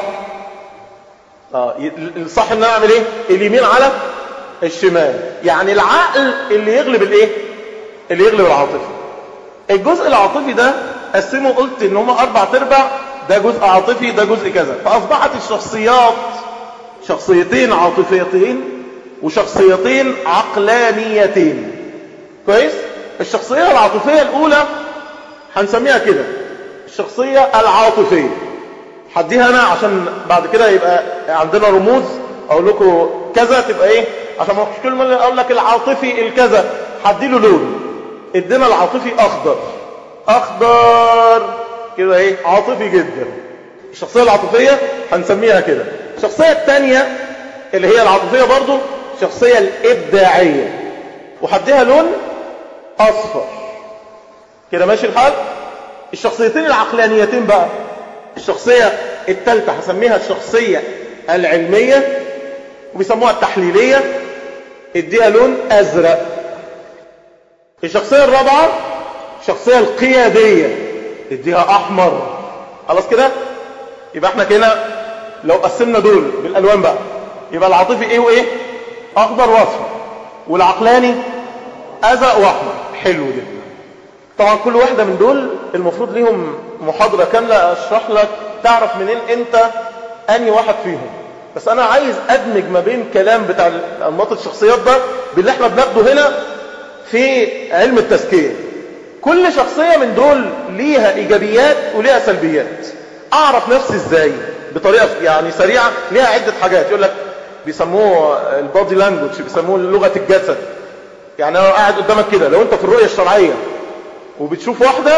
اه الصح ان انا اعمل ايه؟ اليمين على الشمال. يعني العقل اللي يغلب الايه؟ اللي يغلب العاطفة. الجزء العاطفي ده قسمه، قلت ان هما اربع تربع، ده جزء عاطفي ده جزء كذا. فاصبحت الشخصيات شخصيتين عاطفيتين وشخصيتين عقلانيتين. كويس؟ الشخصية العاطفية الاولى هنسميها كده الشخصية العاطفية. حديها انا عشان بعد كده يبقى عندنا رموز، اقول لكم كذا تبقى ايه، عشان ما كل مرة اقول لك العاطفي الكذا حديله لون. ادينا العاطفي اخضر، اخضر كده ايه، عاطفي جدا. الشخصية العاطفية هنسميها كده. الشخصية الثانية اللي هي العاطفية برضو الشخصية الابداعية، وحديها لون اصفر كده، ماشي الحال. الشخصيتين العقلانيتين بقى، الشخصية الثالثة هسميها الشخصية العلمية، وبيسموها التحليلية، اديها لون ازرق. الشخصية الرابعة الشخصية القيادية، اديها احمر. خلاص كده. يبقى احنا كده لو قسمنا دول بالالوان بقى، يبقى العاطفي ايه وايه؟ اخضر واصفر، والعقلاني ازرق واحمر. حلو جدا. طبعا كل واحدة من دول المفروض ليهم محاضرة كاملة اشرح لك تعرف منين انت اني واحد فيهم. بس انا عايز ادمج ما بين كلام بتاع انماط الشخصيات ده باللي احنا بناخده هنا في علم التزكية. كل شخصية من دول ليها ايجابيات وليها سلبيات. اعرف نفسي ازاي؟ بطريقة يعني سريعة. ليها عدة حاجات، يقول لك بيسموه البادي لانجوج، بيسموه لغة الجسد. يعني انا قاعد قدامك كده، لو انت في الرؤية الشرعية وبتشوف واحدة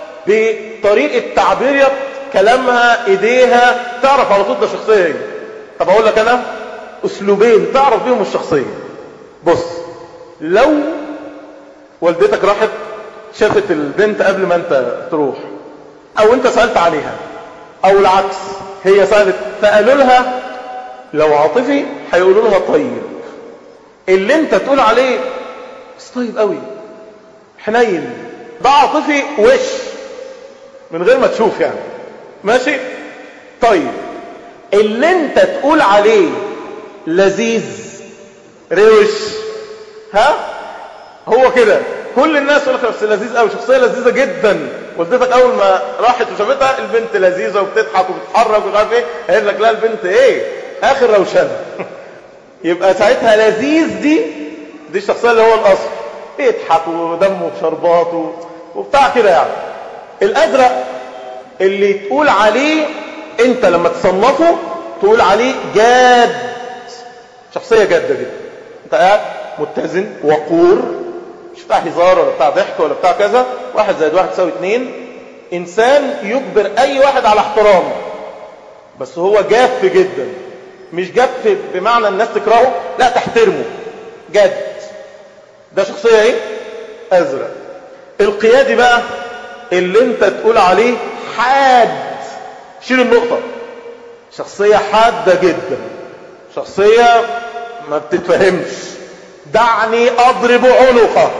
بطريقة تعبيرية كلامها ايديها تعرف على طول ده شخصية ايه. طب اقول لك انا اسلوبين تعرف بيهم الشخصية. بص، لو والدتك راحت شافت البنت قبل ما انت تروح، او انت سألت عليها، او العكس هي سألت فقالوا لها، لو عاطفي هيقولوا لها طيب. اللي انت تقول عليه بس طيب قوي حنين، ده عاطفي وش من غير ما تشوف يعني، ماشي. طيب اللي انت تقول عليه لذيذ روش، ها، هو كده كل الناس يقول لك بس لذيذ قوي، شخصيه لذيذه جدا. والدتك اول ما راحت وشافتها البنت لذيذه وبتضحك وبتتحرك ومش عارف ايه، قال لك لا البنت ايه اخر روشنه. يبقى ساعتها لذيذ دي دي الشخصيه اللي هو الاصل، بيضحك ودمه شربات وبتاع كده يعني. الازرق اللي تقول عليه انت لما تصنفه تقول عليه جاد، شخصيه جاده جدا. انت قاعد متزن وقور، مش بتاع هزار ولا بتاع ضحك ولا بتاع كذا، واحد زائد واحد تساوي اتنين. انسان يجبر اي واحد على احترامه، بس هو جاف جدا. مش جد بمعنى الناس تكرهه، لا تحترمه، جد. ده شخصية ايه؟ ازرق. القيادي بقى اللي انت تقول عليه حاد، شيل النقطة، شخصية حادة جدا، شخصية ما بتتفهمش، دعني اضرب عنقه.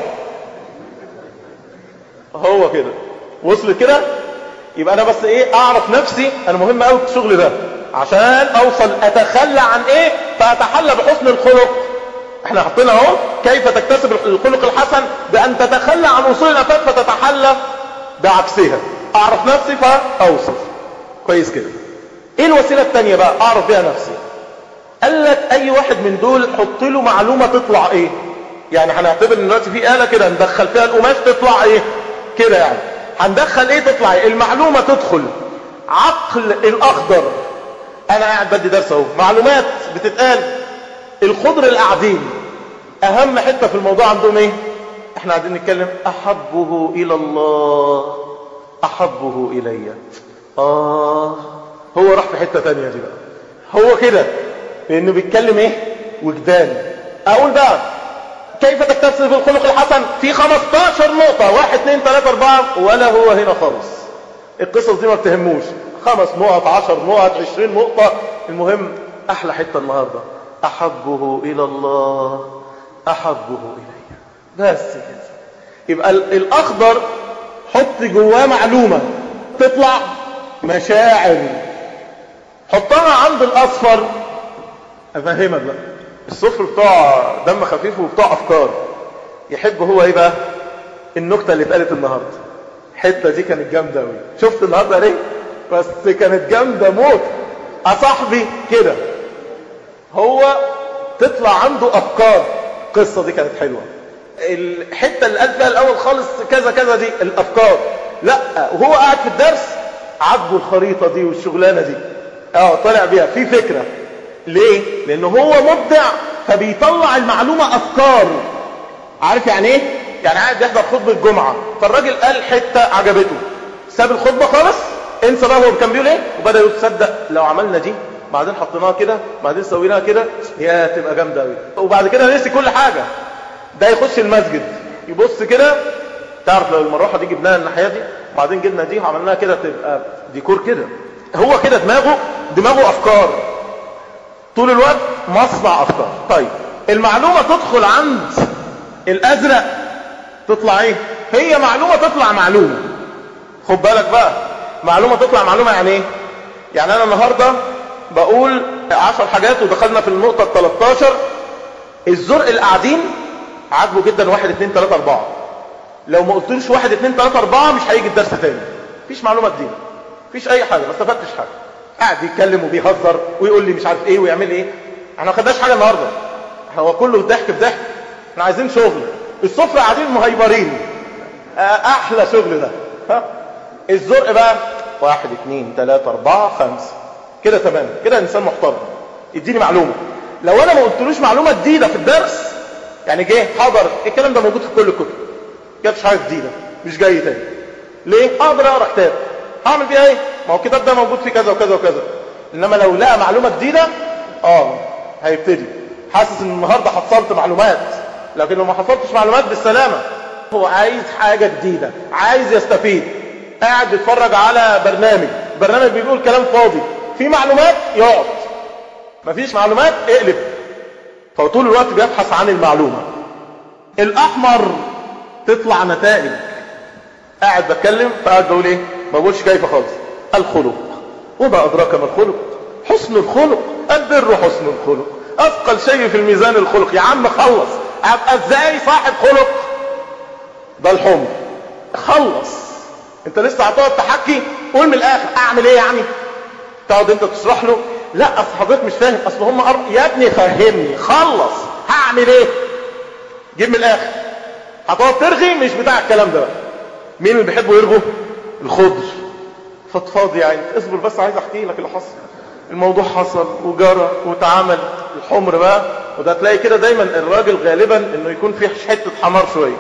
هو كده وصل كده. يبقى انا بس ايه، اعرف نفسي انا مهم قوي في الشغل ده عشان اوصل اتخلى عن ايه، فاتحلى بحسن الخلق. احنا حطينا اهو كيف تكتسب الخلق الحسن، بان تتخلى عن وصول الافات فتتحلى بعكسها. اعرف نفسي فاوصل كويس كده. ايه الوسيله الثانيه بقى اعرف بيها نفسي؟ قال لك اي واحد من دول حط له معلومه تطلع ايه. يعني هنعتبر ان دلوقتي في آلة كده ندخل فيها القماش تطلع ايه كده، يعني هندخل ايه تطلع ايه. المعلومه تدخل عقل الاخضر. انا قاعد بدي درس اهو، معلومات بتتقال. الخضر القاعدين اهم حته في الموضوع عندهم ايه؟ احنا قاعدين نتكلم احبه الى الله احبه الي. اه هو راح في حته تانية دي بقى، هو كده لانه بيتكلم ايه؟ وجدان. اقول بقى كيف تكتسب الخلق الحسن في خمستاشر نقطه، واحد اتنين تلاته اربعه، ولا هو هنا خالص. القصص دي ما بتهموش، خمس نقط عشر نقط عشرين نقطه. المهم احلى حته النهارده احبه الى الله احبه الي، بس كده. يبقى الاخضر حط جواه معلومه تطلع مشاعر، حطها عند الاصفر. افهمك بقى، الصفر بتوع دم خفيف وبتوع افكار. يحب هو ايه بقى؟ النكته اللي اتقالت النهارده، الحته دي كانت جامده قوي. شفت النهارده ليه؟ بس كانت جامده موت. اصاحبي كده هو تطلع عنده افكار. القصه دي كانت حلوه. الحته اللي قال فيها الاول خالص كذا كذا دي الافكار، لا وهو قاعد في الدرس عجبه الخريطه دي والشغلانه دي، اه طلع بيها في فكره. ليه؟ لانه هو مبدع فبيطلع المعلومه افكار. عارف يعني ايه؟ يعني قاعد بيحضر خطبه الجمعه، فالراجل قال حته عجبته، ساب الخطبه خالص، انسى بقى هو كان بيقول ايه، وبدا يقول تصدق لو عملنا دي بعدين حطيناها كده بعدين سويناها كده يا تبقى جامده قوي. وبعد كده نسي كل حاجه. ده يخش المسجد يبص كده، تعرف لو المروحه دي جبناها الناحيه دي وبعدين جبنا دي وعملناها كده تبقى ديكور كده. هو كده دماغه دماغه افكار طول الوقت، مصنع افكار. طيب المعلومه تدخل عند الازرق تطلع ايه؟ هي معلومه تطلع معلومه. خد بالك بقى، معلومه تطلع معلومه يعني ايه؟ يعني انا النهارده بقول عشر حاجات ودخلنا في النقطه التلتاشر. الزرق القاعدين عاجبه جدا واحد اتنين تلاته اربعه. لو ما قلتلوش واحد اتنين تلاته اربعه مش هيجي الدرس تاني. مفيش معلومه جديده، مفيش اي حاجه، ما استفدتش حاجه. قاعد يتكلم وبيهزر ويقول لي مش عارف ايه ويعمل ايه. احنا ما خدناش حاجه النهارده، هو كله ضحك في ضحك. احنا عايزين شغل. الصفر قاعدين مهيبرين، احلى شغل ده. ها الزرق بقى واحد اتنين تلاته اربعه خمسه كده تمام، كده انسان محترم. اديني معلومه. لو انا ما قلتلوش معلومه جديده في الدرس، يعني جه حضر الكلام ده موجود في كل الكتب، جابش حاجه جديده مش جاي تاني. ليه؟ اقدر اقرا كتاب، هعمل بيها ايه؟ ما هو الكتاب ده موجود فيه كذا وكذا وكذا. انما لو لقى معلومه جديده اه هيبتدي حاسس ان النهارده حصلت معلومات، لكن لو ما حصلتش معلومات بالسلامه. هو عايز حاجه جديده، عايز يستفيد. قاعد بيتفرج على برنامج، برنامج بيقول كلام فاضي، في معلومات يقعد، مفيش معلومات اقلب. فطول الوقت بيبحث عن المعلومه. الاحمر تطلع نتائج. قاعد بتكلم فقاعد بقول ايه؟ ما بقولش كيف خالص. الخلق، وما ادراك ما الخلق؟ حسن الخلق. البر حسن الخلق، اثقل شيء في الميزان الخلق. يا عم خلص، ابقى ازاي صاحب خلق؟ ده الحمر. خلص، انت لسه هتقعد تحكي؟ قول من الاخر. اعمل ايه يعني؟ تقعد انت تشرح له؟ لا اصل حضرتك مش فاهم، اصل هم أر... يا ابني فهمني. خلص، هعمل ايه؟ جيب من الاخر. هتقعد ترغي؟ مش بتاع الكلام ده. مين اللي بيحبوا يرغوا؟ الخضر. فضفاضي يعني، اصبر بس عايز احكي لك اللي حصل. الموضوع حصل وجرى واتعمل. الحمر بقى، وده تلاقي كده دايما الراجل غالبا انه يكون فيه حته حمار شويه،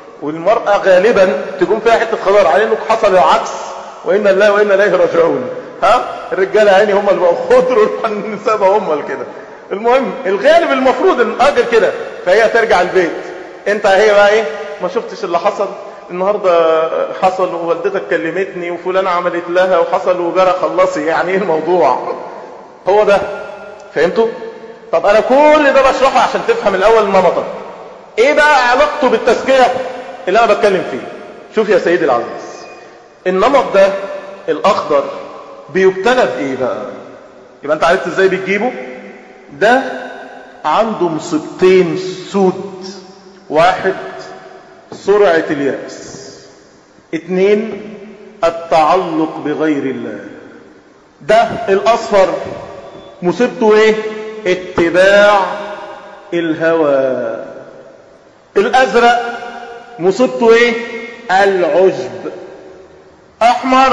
والمرأة غالبا تكون فيها حته خضار، على انه حصل العكس. وإنا لله وإنا إليه راجعون. ها الرجاله يعني هم اللي بقوا خضر والنساء بقوا هم كده. المهم الغالب المفروض ان اجل كده، فهي ترجع البيت. انت هي بقى ايه؟ ما شفتش اللي حصل النهارده، حصل ووالدتك كلمتني وفلانه عملت لها وحصل وجرى، خلصي يعني ايه الموضوع؟ هو ده. فهمتوا؟ طب انا كل ده بشرحه عشان تفهم الاول نمطك. ايه بقى علاقته بالتزكيه اللي انا بتكلم فيه؟ شوف يا سيدي العزيز، النمط ده الاخضر بيبتلى بايه بقى؟ يبقى انت عرفت ازاي بتجيبه. ده عنده مصيبتين سود: واحد سرعة اليأس، اتنين التعلق بغير الله. ده الاصفر مصيبته ايه؟ اتباع الهوى. الازرق مصيبته ايه؟ العجب. احمر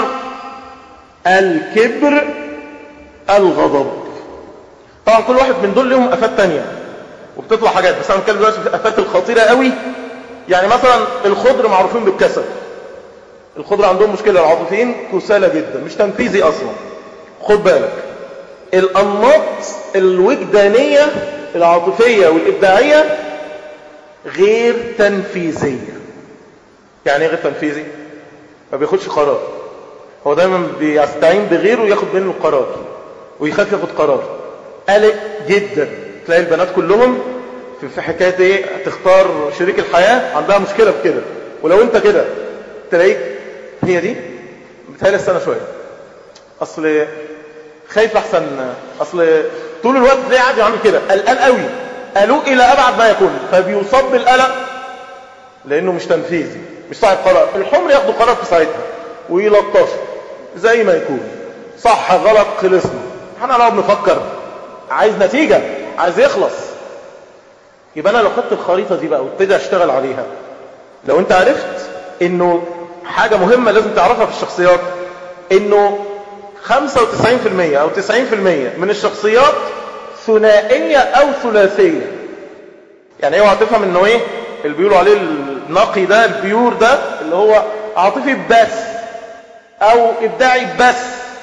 الكبر الغضب. طبعا كل واحد من دول لهم افات تانية وبتطلع حاجات، بس انا بتكلم دلوقتي في الافات الخطيره قوي. يعني مثلا الخضر معروفين بالكسل. الخضر عندهم مشكله، العاطفيين كسالى جدا، مش تنفيذي اصلا. خد بالك، الانماط الوجدانيه العاطفيه والابداعيه غير تنفيذيه. يعني ايه غير تنفيذي؟ ما بياخدش قرار، هو دايما بيستعين بغيره ياخد منه القرار ويخاف ياخد قرار. قلق جدا. تلاقي البنات كلهم في حكايه ايه؟ تختار شريك الحياه عندها مشكله في كده. ولو انت كده تلاقيك هي دي بتهيألي السنه شويه، اصل خايف احسن، اصل طول الوقت تلاقيه قاعد يعمل كده، قلقان قوي، قلق الى ابعد ما يكون، فبيصاب بالقلق لانه مش تنفيذي، مش صاحب قرار. الحمر ياخدوا قرار في ساعتها ويلطشوا زي ما يكون، صح غلط خلصنا. احنا نقعد نفكر، عايز نتيجه، عايز يخلص. يبقى انا لو خدت الخريطه دي بقى وابتدي اشتغل عليها، لو انت عرفت انه حاجه مهمه لازم تعرفها في الشخصيات، انه خمسة وتسعين في المية او تسعين في المية من الشخصيات ثنائيه او ثلاثيه. يعني اوعى تفهم انه ايه اللي بيقولوا عليه النقي ده، البيور ده، اللي هو عاطفي بس او ابداعي بس.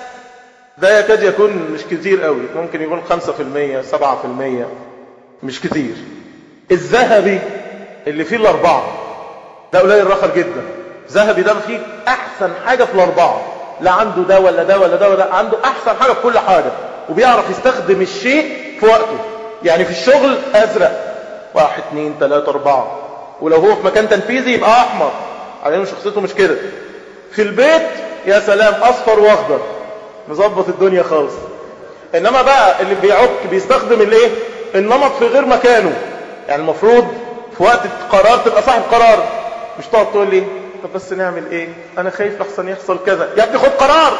ده يكاد يكون مش كتير قوي، ممكن يكون خمسة في المية سبعة في المية، مش كتير. الذهبي اللي فيه الاربعة ده قليل رخر جدا. ذهبي ده فيه احسن حاجة في الاربعة، لا عنده ده ولا ده ولا ده ولا، عنده احسن حاجة في كل حاجة، وبيعرف يستخدم الشيء في وقته. يعني في الشغل ازرق، واحد اتنين تلاتة اربعة، ولو هو في مكان تنفيذي يبقى احمر، على شخصيته مش كده. في البيت يا سلام اصفر واخضر، مظبط الدنيا خالص. انما بقى اللي بيعك بيستخدم الايه؟ النمط في غير مكانه. يعني المفروض في وقت القرار تبقى صاحب قرار، مش تقعد تقول لي طب بس نعمل ايه، انا خايف لحسن يحصل كذا. يا ابني خد قرار،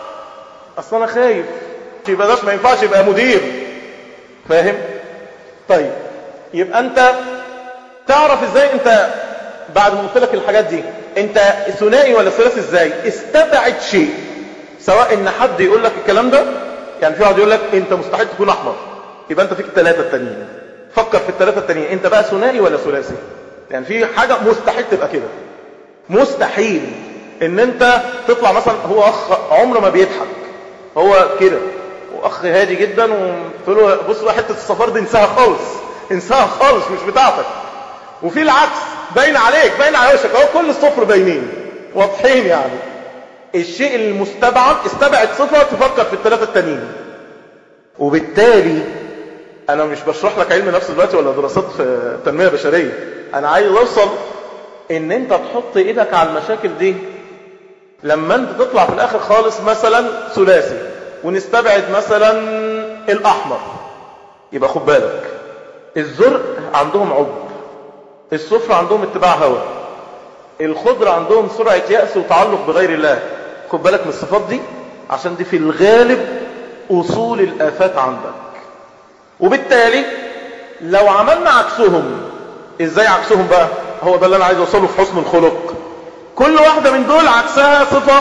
اصل انا خايف. يبقى ده ما ينفعش يبقى مدير، فاهم؟ طيب يبقى انت تعرف ازاي انت بعد ما قلت لك الحاجات دي انت ثنائي ولا ثلاثي ازاي؟ استبعد شيء، سواء ان حد يقول لك الكلام ده، يعني في واحد يقول لك انت مستحيل تكون احمر، يبقى انت فيك الثلاثه التانيين. فكر في الثلاثه التانيين، انت بقى ثنائي ولا ثلاثي؟ يعني في حاجه مستحيل تبقى كده، مستحيل ان انت تطلع مثلا هو اخ عمره ما بيضحك، هو كده واخ هادي جدا، وقلت له بص بقى حته الصفار دي انساها خالص، انساها خالص مش بتاعتك. وفي العكس باين عليك، باين على وشك اهو، كل الصفر باينين واضحين. يعني الشيء المستبعد استبعد صفه، تفكر في الثلاثه التانيين. وبالتالي انا مش بشرح لك علم نفس دلوقتي ولا دراسات في تنميه بشريه، انا عايز اوصل ان انت تحط ايدك على المشاكل دي. لما انت تطلع في الاخر خالص مثلا ثلاثي ونستبعد مثلا الاحمر، يبقى خد بالك الزرق عندهم عب، الصفر عندهم اتباع هوى، الخضر عندهم سرعة يأس وتعلق بغير الله. خد بالك من الصفات دي، عشان دي في الغالب اصول الافات عندك. وبالتالي لو عملنا عكسهم، ازاي عكسهم بقى؟ هو ده اللي انا عايز اوصله في حسن الخلق. كل واحدة من دول عكسها صفة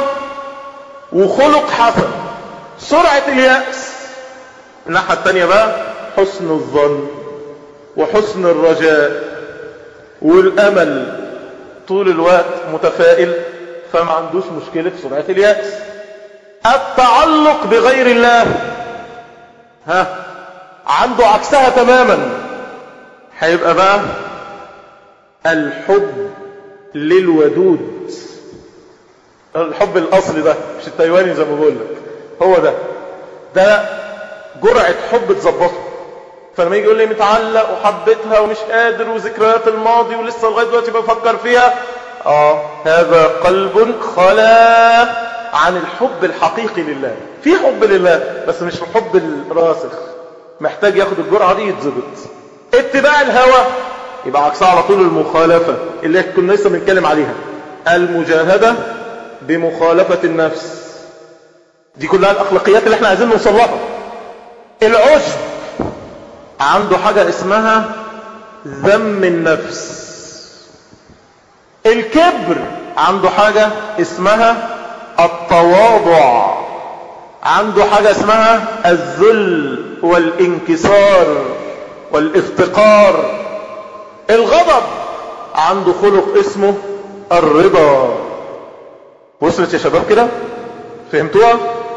وخلق حسن. سرعة اليأس، الناحية التانية بقى حسن الظن وحسن الرجاء والامل، طول الوقت متفائل، فما عندوش مشكلة في سرعة اليأس. التعلق بغير الله، ها عنده عكسها تماما، هيبقى بقى الحب للودود، الحب الاصلي ده مش التايواني زي ما بقول لك، هو ده ده جرعة حب تظبطه. فلما يجي يقول لي متعلق وحبيتها ومش قادر وذكريات الماضي ولسه لغايه دلوقتي بفكر فيها، اه هذا قلب خلا عن الحب الحقيقي لله. في حب لله بس مش الحب الراسخ، محتاج ياخد الجرعة دي يتظبط. اتباع الهوى يبقى عكسها على طول المخالفة اللي كنا لسه بنتكلم عليها، المجاهدة بمخالفة النفس. دي كلها الأخلاقيات اللي احنا عايزين نوصل لها. العجب عنده حاجة اسمها ذم النفس. الكبر عنده حاجة اسمها التواضع، عنده حاجة اسمها الذل والانكسار والافتقار. الغضب عنده خلق اسمه الرضا. وصلت يا شباب كده؟ فهمتوها؟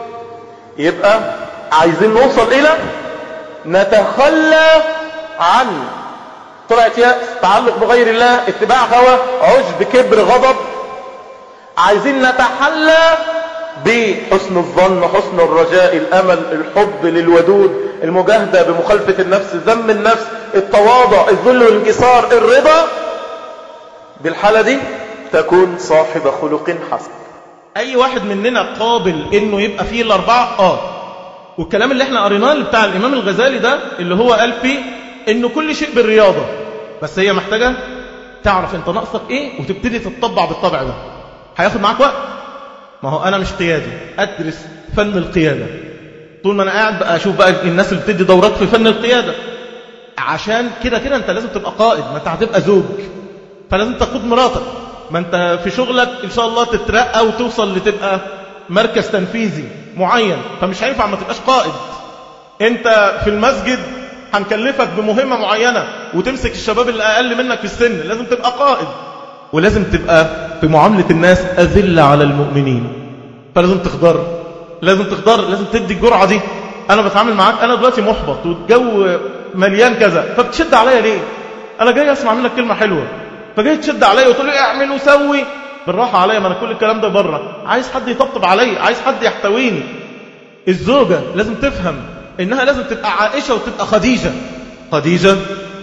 يبقى عايزين نوصل الى نتخلى عن طلعت يأس، تعلق بغير الله، اتباع هوى، عجب، كبر، غضب. عايزين نتحلى بحسن الظن، حسن الرجاء، الامل، الحب للودود، المجاهدة بمخالفة النفس، ذم النفس، التواضع، الذل والانكسار، الرضا. بالحالة دي تكون صاحب خلق حسن. اي واحد مننا قابل انه يبقى فيه الاربعة. اه والكلام اللي احنا قريناه اللي بتاع الامام الغزالي ده اللي هو قال فيه انه كل شيء بالرياضة، بس هي محتاجة تعرف انت ناقصك ايه وتبتدي تتطبع بالطبع ده. هياخد معاك وقت. ما هو انا مش قيادي ادرس فن القيادة، طول ما انا قاعد بقى اشوف بقى الناس اللي بتدي دورات في فن القيادة. عشان كده كده انت لازم تبقى قائد، ما انت هتبقى زوج فلازم تقود مراتك، ما انت في شغلك ان شاء الله تترقى وتوصل لتبقى مركز تنفيذي معين، فمش هينفع ما تبقاش قائد. انت في المسجد هنكلفك بمهمة معينة وتمسك الشباب اللي اقل منك في السن، لازم تبقى قائد. ولازم تبقى في معاملة الناس أذل على المؤمنين، فلازم تخضر، لازم تخضر، لازم تدي الجرعة دي. انا بتعامل معاك انا دلوقتي محبط والجو مليان كذا، فبتشد عليا ليه؟ انا جاي اسمع منك كلمة حلوة فجاي تشد عليا وتقول لي اعمل وسوي. بالراحة عليا، ما انا كل الكلام ده بره، عايز حد يطبطب عليا، عايز حد يحتويني. الزوجة لازم تفهم انها لازم تبقى عائشة وتبقى خديجة. خديجة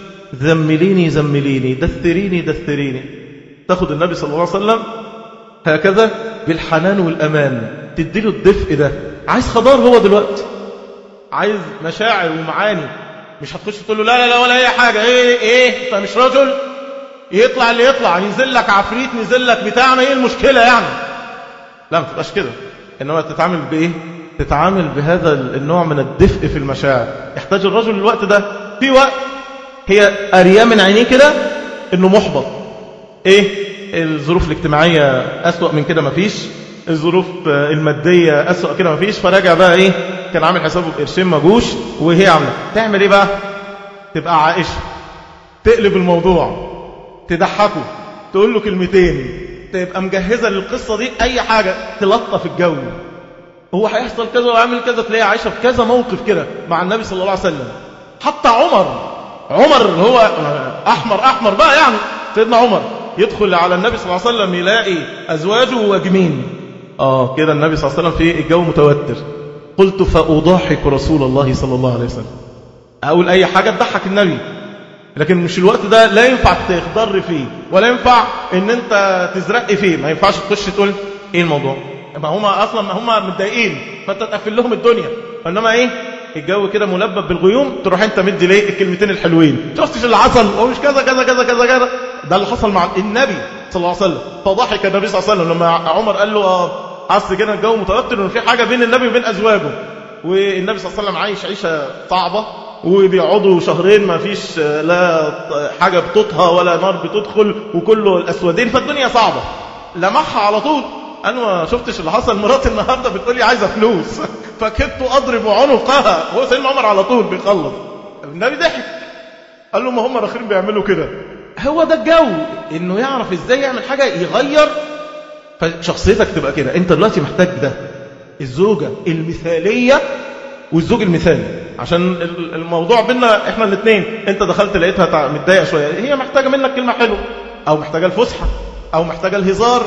ذمليني ذمليني دثريني دثريني، تاخد النبي صلى الله عليه وسلم هكذا بالحنان والأمان، تديله الدفء ده. عايز خضار هو دلوقتي، عايز مشاعر ومعاني، مش هتخش تقول له لا لا لا ولا اي حاجة. ايه ايه انت مش رجل؟ يطلع اللي يطلع، ينزل لك عفريت، نزل لك بتاعنا، ايه المشكلة يعني؟ لا ما تبقاش كده. انما تتعامل بايه؟ تتعامل بهذا النوع من الدفء في المشاعر. يحتاج الرجل الوقت ده. في وقت هي أرياه من عينيه كده انه محبط. ايه الظروف الاجتماعية أسوأ من كده مفيش، الظروف المادية أسوأ كده مفيش، فراجع بقى ايه كان عامل حسابه بقرشين مجوش وهي عامله. تعمل ايه بقى؟ تبقى عائشة، تقلب الموضوع، تضحكه، تقول له كلمتين، تبقى مجهزة للقصة دي أي حاجة تلطف الجو. هو هيحصل كذا وعامل كذا، تلاقي عائشة في كذا موقف كده مع النبي صلى الله عليه وسلم. حتى عمر عمر اللي هو أحمر أحمر بقى يعني سيدنا عمر يدخل على النبي صلى الله عليه وسلم يلاقي أزواجه واجمين. آه كده النبي صلى الله عليه وسلم في الجو متوتر. قلت فأضحك رسول الله صلى الله عليه وسلم، أقول أي حاجة تضحك النبي، لكن مش الوقت ده لا ينفع تخضر فيه ولا ينفع ان انت تزرق فيه. ما ينفعش تخش تقول ايه الموضوع، ما هم اصلا ما هم متضايقين فانت تقفل لهم الدنيا. فانما ايه الجو كده ملبب بالغيوم، تروح انت مدي ليه الكلمتين الحلوين، شفتش اللي حصل ومش كذا كذا كذا كذا كذا. ده اللي حصل مع النبي صلى الله عليه وسلم. فضحك النبي صلى الله عليه وسلم لما عمر قال له اه حس كده الجو متوتر وان في حاجه بين النبي وبين ازواجه، والنبي صلى الله عليه وسلم عايش عيشه صعبه وبيقعدوا شهرين ما فيش لا حاجة بتطهى ولا نار بتدخل وكله الأسودين، فالدنيا صعبة. لمحها على طول، أنا ما شفتش اللي حصل، مرات النهاردة بتقولي عايزة فلوس فكدت أضرب عنقها. هو سيدنا عمر على طول بيخلص. النبي ضحك قال له ما هم الآخرين بيعملوا كده. هو ده الجو، إنه يعرف إزاي يعمل حاجة يغير فشخصيتك تبقى كده. أنت دلوقتي محتاج ده، الزوجة المثالية والزوج المثالي، عشان الموضوع بينا احنا الاثنين، انت دخلت لقيتها متضايقه شويه، هي محتاجه منك كلمه حلوه، او محتاجه الفسحه، او محتاجه الهزار،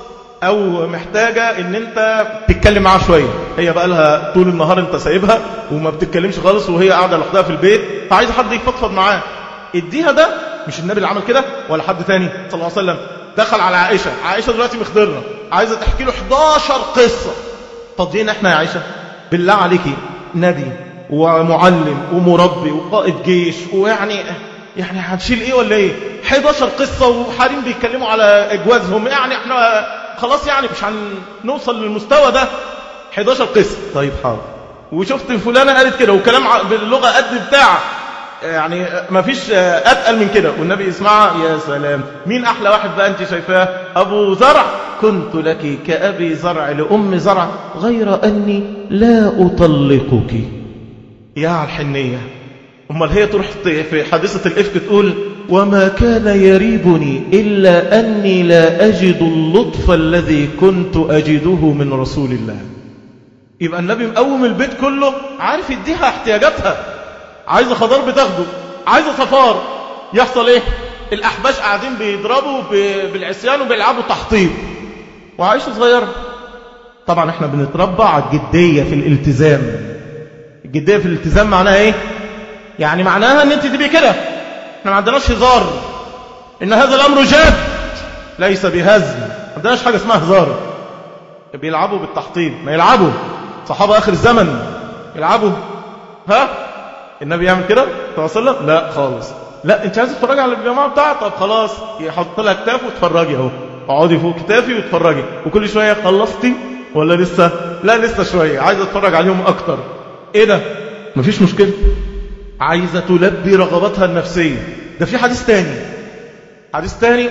او محتاجه ان انت تتكلم معاها شويه. هي بقى لها طول النهار انت سايبها وما بتتكلمش خالص، وهي قاعده لوحدها في البيت، فعايزه حد يفضفض معاه. اديها ده. مش النبي اللي عمل كده ولا حد تاني صلى الله عليه وسلم؟ دخل على عائشه، عائشه دلوقتي مخضرنا، عايزه تحكي له احداشر قصه. فاضيين احنا يا عائشه؟ بالله عليكي، نبي ومعلم ومربي وقائد جيش، ويعني يعني هنشيل ايه ولا ايه؟ احداشر قصه وحريم بيتكلموا على اجوازهم، يعني احنا خلاص يعني مش هنوصل للمستوى ده. احداشر قصه. طيب حاضر. وشفت فلانه قالت كده وكلام باللغه قد بتاع، يعني ما فيش اتقل من كده، والنبي يسمعها. يا سلام، مين احلى واحد بقى انت شايفاه؟ ابو زرع. كنت لك كأبي زرع لأم زرع غير أني لا أطلقك. يا على الحنية. أمال هي تروح في حادثة الإفك تقول وما كان يريبني إلا أني لا أجد اللطف الذي كنت أجده من رسول الله. يبقى النبي مقوم البيت كله، عارف يديها احتياجاتها. عايزة خضار بتاخده، عايزة صفار، يحصل ايه؟ الأحباش قاعدين بيضربوا بالعصيان وبيلعبوا تحطيب، وعايشة صغيرة. طبعا احنا بنتربى على الجدية في الالتزام. الجدية في الالتزام معناها ايه؟ يعني معناها ان انت تبقي كده. احنا ما عندناش هزار، ان هذا الامر جاد ليس بهزل. ما عندناش حاجة اسمها هزار. بيلعبوا بالتحطيب، ما يلعبوا صحابة اخر الزمن يلعبوا. ها النبي يعمل كده صلى الله عليه وسلم؟ لا خالص. لا، انت عايز تتفرجي على الجماعة بتاعها؟ طب خلاص، يحط لها كتاف وتفرجي اهو، اقعدي فوق كتافي وتفرجي. وكل شوية خلصتي ولا لسه؟ لا لسه شوية، عايزة اتفرج عليهم اكتر. ايه ده؟ مفيش مشكلة. عايزة تلبي رغباتها النفسية. ده في حديث تاني، حديث تاني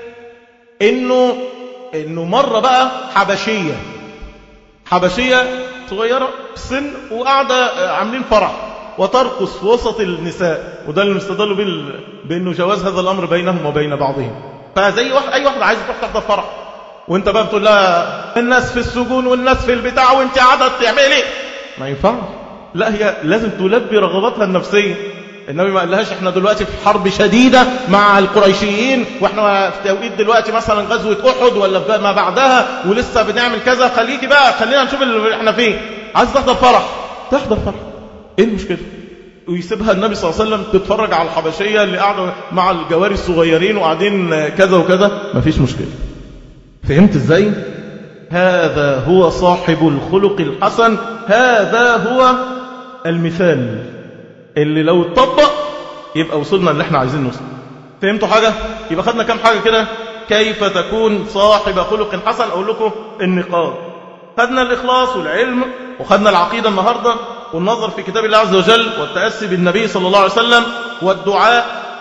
انه انه مرة بقى حبشية حبشية صغيرة في السن، وقاعدة عاملين فرح وترقص في وسط النساء، وده اللي مستدلوا بال... بانه جواز هذا الامر بينهم وبين بعضهم. فزي واحد اي واحد عايز تروح تحضر فرح، وانت بقى بتقول لها الناس في السجون والناس في البتاع وانت قاعده تعملي ايه؟ ما ينفعش. لا، هي لازم تلبي رغباتها النفسيه. النبي ما قالهاش احنا دلوقتي في حرب شديده مع القريشيين، واحنا في توقيت دلوقتي مثلا غزوه احد ولا ما بعدها ولسه بنعمل كذا، خليكي بقى خلينا نشوف اللي احنا فيه. عايز تحضر فرح تحضر فرح، ايه المشكله؟ ويسيبها النبي صلى الله عليه وسلم تتفرج على الحبشيه اللي قاعده مع الجواري الصغيرين وقاعدين كذا وكذا، مفيش مشكله. فهمت ازاي؟ هذا هو صاحب الخلق الحسن، هذا هو المثال اللي لو اتطبق يبقى وصلنا اللي احنا عايزين نوصل. فهمتوا حاجة؟ يبقى خدنا كام حاجة كده؟ كيف تكون صاحب خلق حسن. اقول لكم النقاط. خدنا الإخلاص والعلم، وخدنا العقيدة النهاردة، والنظر في كتاب الله عز وجل، والتأسي بالنبي صلى الله عليه وسلم، والدعاء،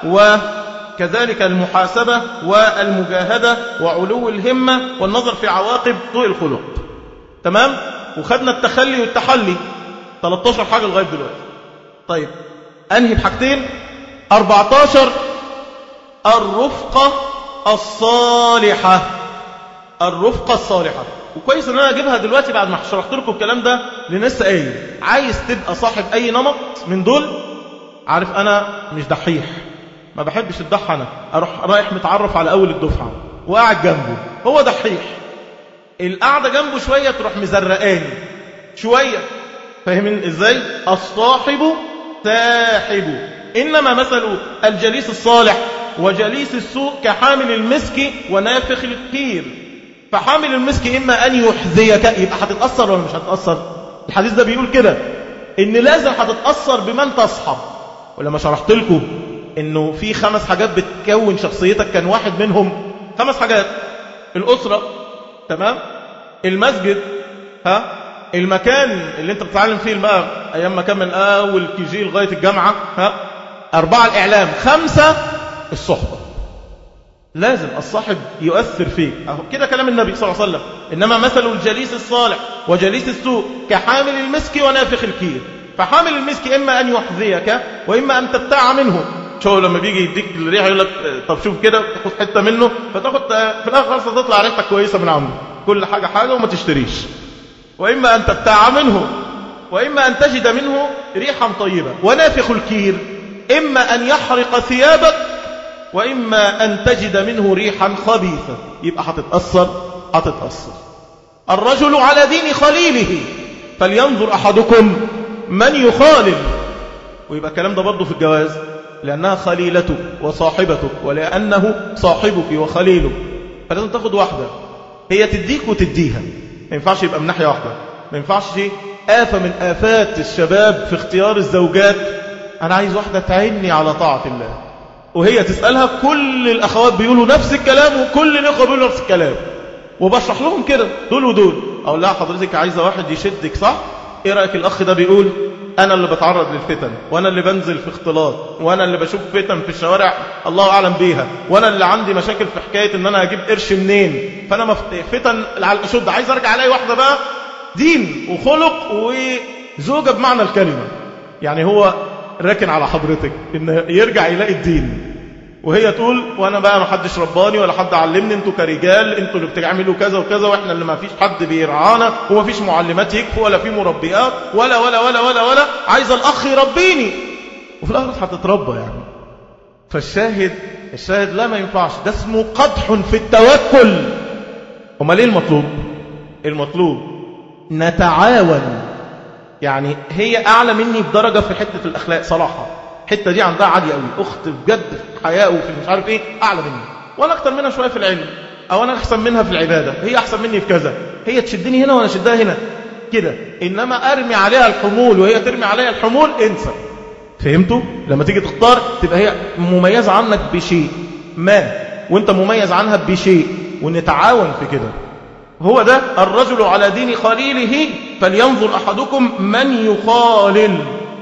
وكذلك المحاسبة والمجاهدة وعلو الهمة، والنظر في عواقب سوء الخلق. تمام؟ وخدنا التخلي والتحلي، ثلاثة عشر حاجة لغاية دلوقتي. طيب أنهي بحاجتين؟ أربعة عشر الرفقة الصالحة. الرفقة الصالحة. وكويس ان انا اجيبها دلوقتي بعد ما شرحت لكم الكلام ده، لان لسه قايل عايز تبقى صاحب اي نمط من دول. عارف انا مش دحيح، ما بحبش الدح. انا اروح رايح متعرف على اول الدفعه وقاعد جنبه، هو دحيح. القعده جنبه شويه تروح مزرقاني شويه. فاهمين ازاي؟ الصاحب ساحب. انما مثل الجليس الصالح وجليس السوء كحامل المسك ونافخ الكير. فحامل المسك إما أن يحذيك، يبقى هتتأثر ولا مش هتتأثر؟ الحديث ده بيقول كده، إن لازم هتتأثر بمن تصحب. ولما شرحت لكم إنه في خمس حاجات بتكون شخصيتك، كان واحد منهم خمس حاجات: الأسرة، تمام، المسجد، ها، المكان اللي انت بتتعلم فيه الماء أيام ما كان من أول كي جي لغاية الجامعة، ها، أربعة الإعلام، خمسة الصحبة. لازم الصاحب يؤثر فيك. كده كلام النبي صلى الله عليه وسلم. إنما مثل الجليس الصالح وجليس السوء كحامل المسك ونافخ الكير. فحامل المسك إما أن يحذيك وإما أن تبتاع منه. شو لما بيجي يديك الريحة يقول لك طب شوف كده، تاخد حتة منه، فتاخد في الآخر خلاص تطلع ريحتك كويسة من عنده. كل حاجة حاجة وما تشتريش. وإما أن تبتاع منه، وإما أن تجد منه ريحا طيبة. ونافخ الكير إما أن يحرق ثيابك، وإما أن تجد منه ريحا خبيثة، يبقى هتتأثر هتتأثر. الرجل على دين خليله فلينظر أحدكم من يخالل. ويبقى الكلام ده برضه في الجواز، لأنها خليلتك وصاحبتك، ولأنه صاحبك وخليلك، فلازم تاخد واحدة هي تديك وتديها. ما ينفعش يبقى من ناحية واحدة. ما ينفعش آفة من آفات الشباب في اختيار الزوجات، أنا عايز واحدة تعني على طاعة الله، وهي تسألها كل الأخوات بيقولوا نفس الكلام وكل الأخوة بيقولوا نفس الكلام، وبشرح لهم كده دول ودول. أقول لها حضرتك عايزة واحد يشدك صح؟ إيه رأيك الأخ ده بيقول أنا اللي بتعرض للفتن، وأنا اللي بنزل في اختلاط، وأنا اللي بشوف فتن في الشوارع الله أعلم بيها، وأنا اللي عندي مشاكل في حكاية إن أنا أجيب قرش منين، فأنا مفت... فتن على الأشد، عايز أرجع ألاقي واحدة بقى دين وخلق وزوجة بمعنى الكلمة. يعني هو راكن على حضرتك إن يرجع يلاقي الدين، وهي تقول وأنا بقى ما حدش رباني ولا حد علمني، انتوا كرجال انتوا اللي بتعملوا كذا وكذا، وإحنا اللي ما فيش حد بيرعانا، وما فيش معلمات يكفوا ولا في مربيات ولا ولا ولا ولا ولا عايز الأخ يربيني، وفي الآخر هتتربى يعني. فالشاهد الشاهد لا ما ينفعش، ده اسمه قدح في التوكل. امال ايه المطلوب؟ المطلوب نتعاون. يعني هي أعلى مني بدرجة في حتة الأخلاق صراحة، الحتة دي عندها عالية قوي، أخت بجد في الحياة وفي مش عارف إيه أعلى مني، وأنا أكتر منها شوية في العلم، أو أنا أحسن منها في العبادة، هي أحسن مني في كذا، هي تشدني هنا وأنا أشدها هنا كده. إنما أرمي عليها الحمول وهي ترمي عليها الحمول، انسى. فهمتوا؟ لما تيجي تختار تبقى هي مميزة عنك بشيء ما وانت مميز عنها بشيء، ونتعاون في كده. هو ده الرجل على دين خليله فلينظر أحدكم من يخالل.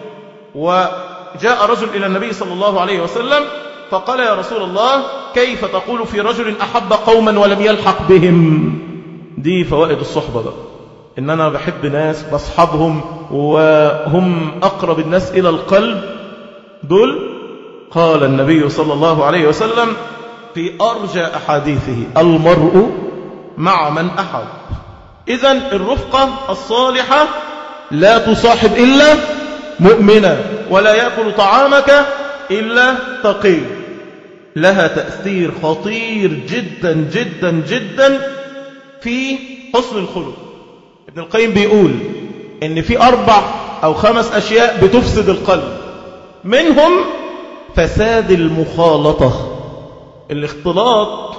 وجاء رجل إلى النبي صلى الله عليه وسلم فقال يا رسول الله كيف تقول في رجل أحب قوما ولم يلحق بهم؟ دي فوائد الصحبة بقى، إن أنا بحب ناس بصحبهم وهم أقرب الناس إلى القلب دول. قال النبي صلى الله عليه وسلم في أرجى أحاديثه المرء مع من أحب. إذن الرفقة الصالحة لا تصاحب إلا مؤمنا، ولا يأكل طعامك إلا تقي. لها تأثير خطير جدا جدا جدا في حسن الخلق. ابن القيم بيقول إن في أربع أو خمس أشياء بتفسد القلب، منهم فساد المخالطة، الاختلاط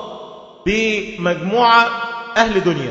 بمجموعة أهل دنيا.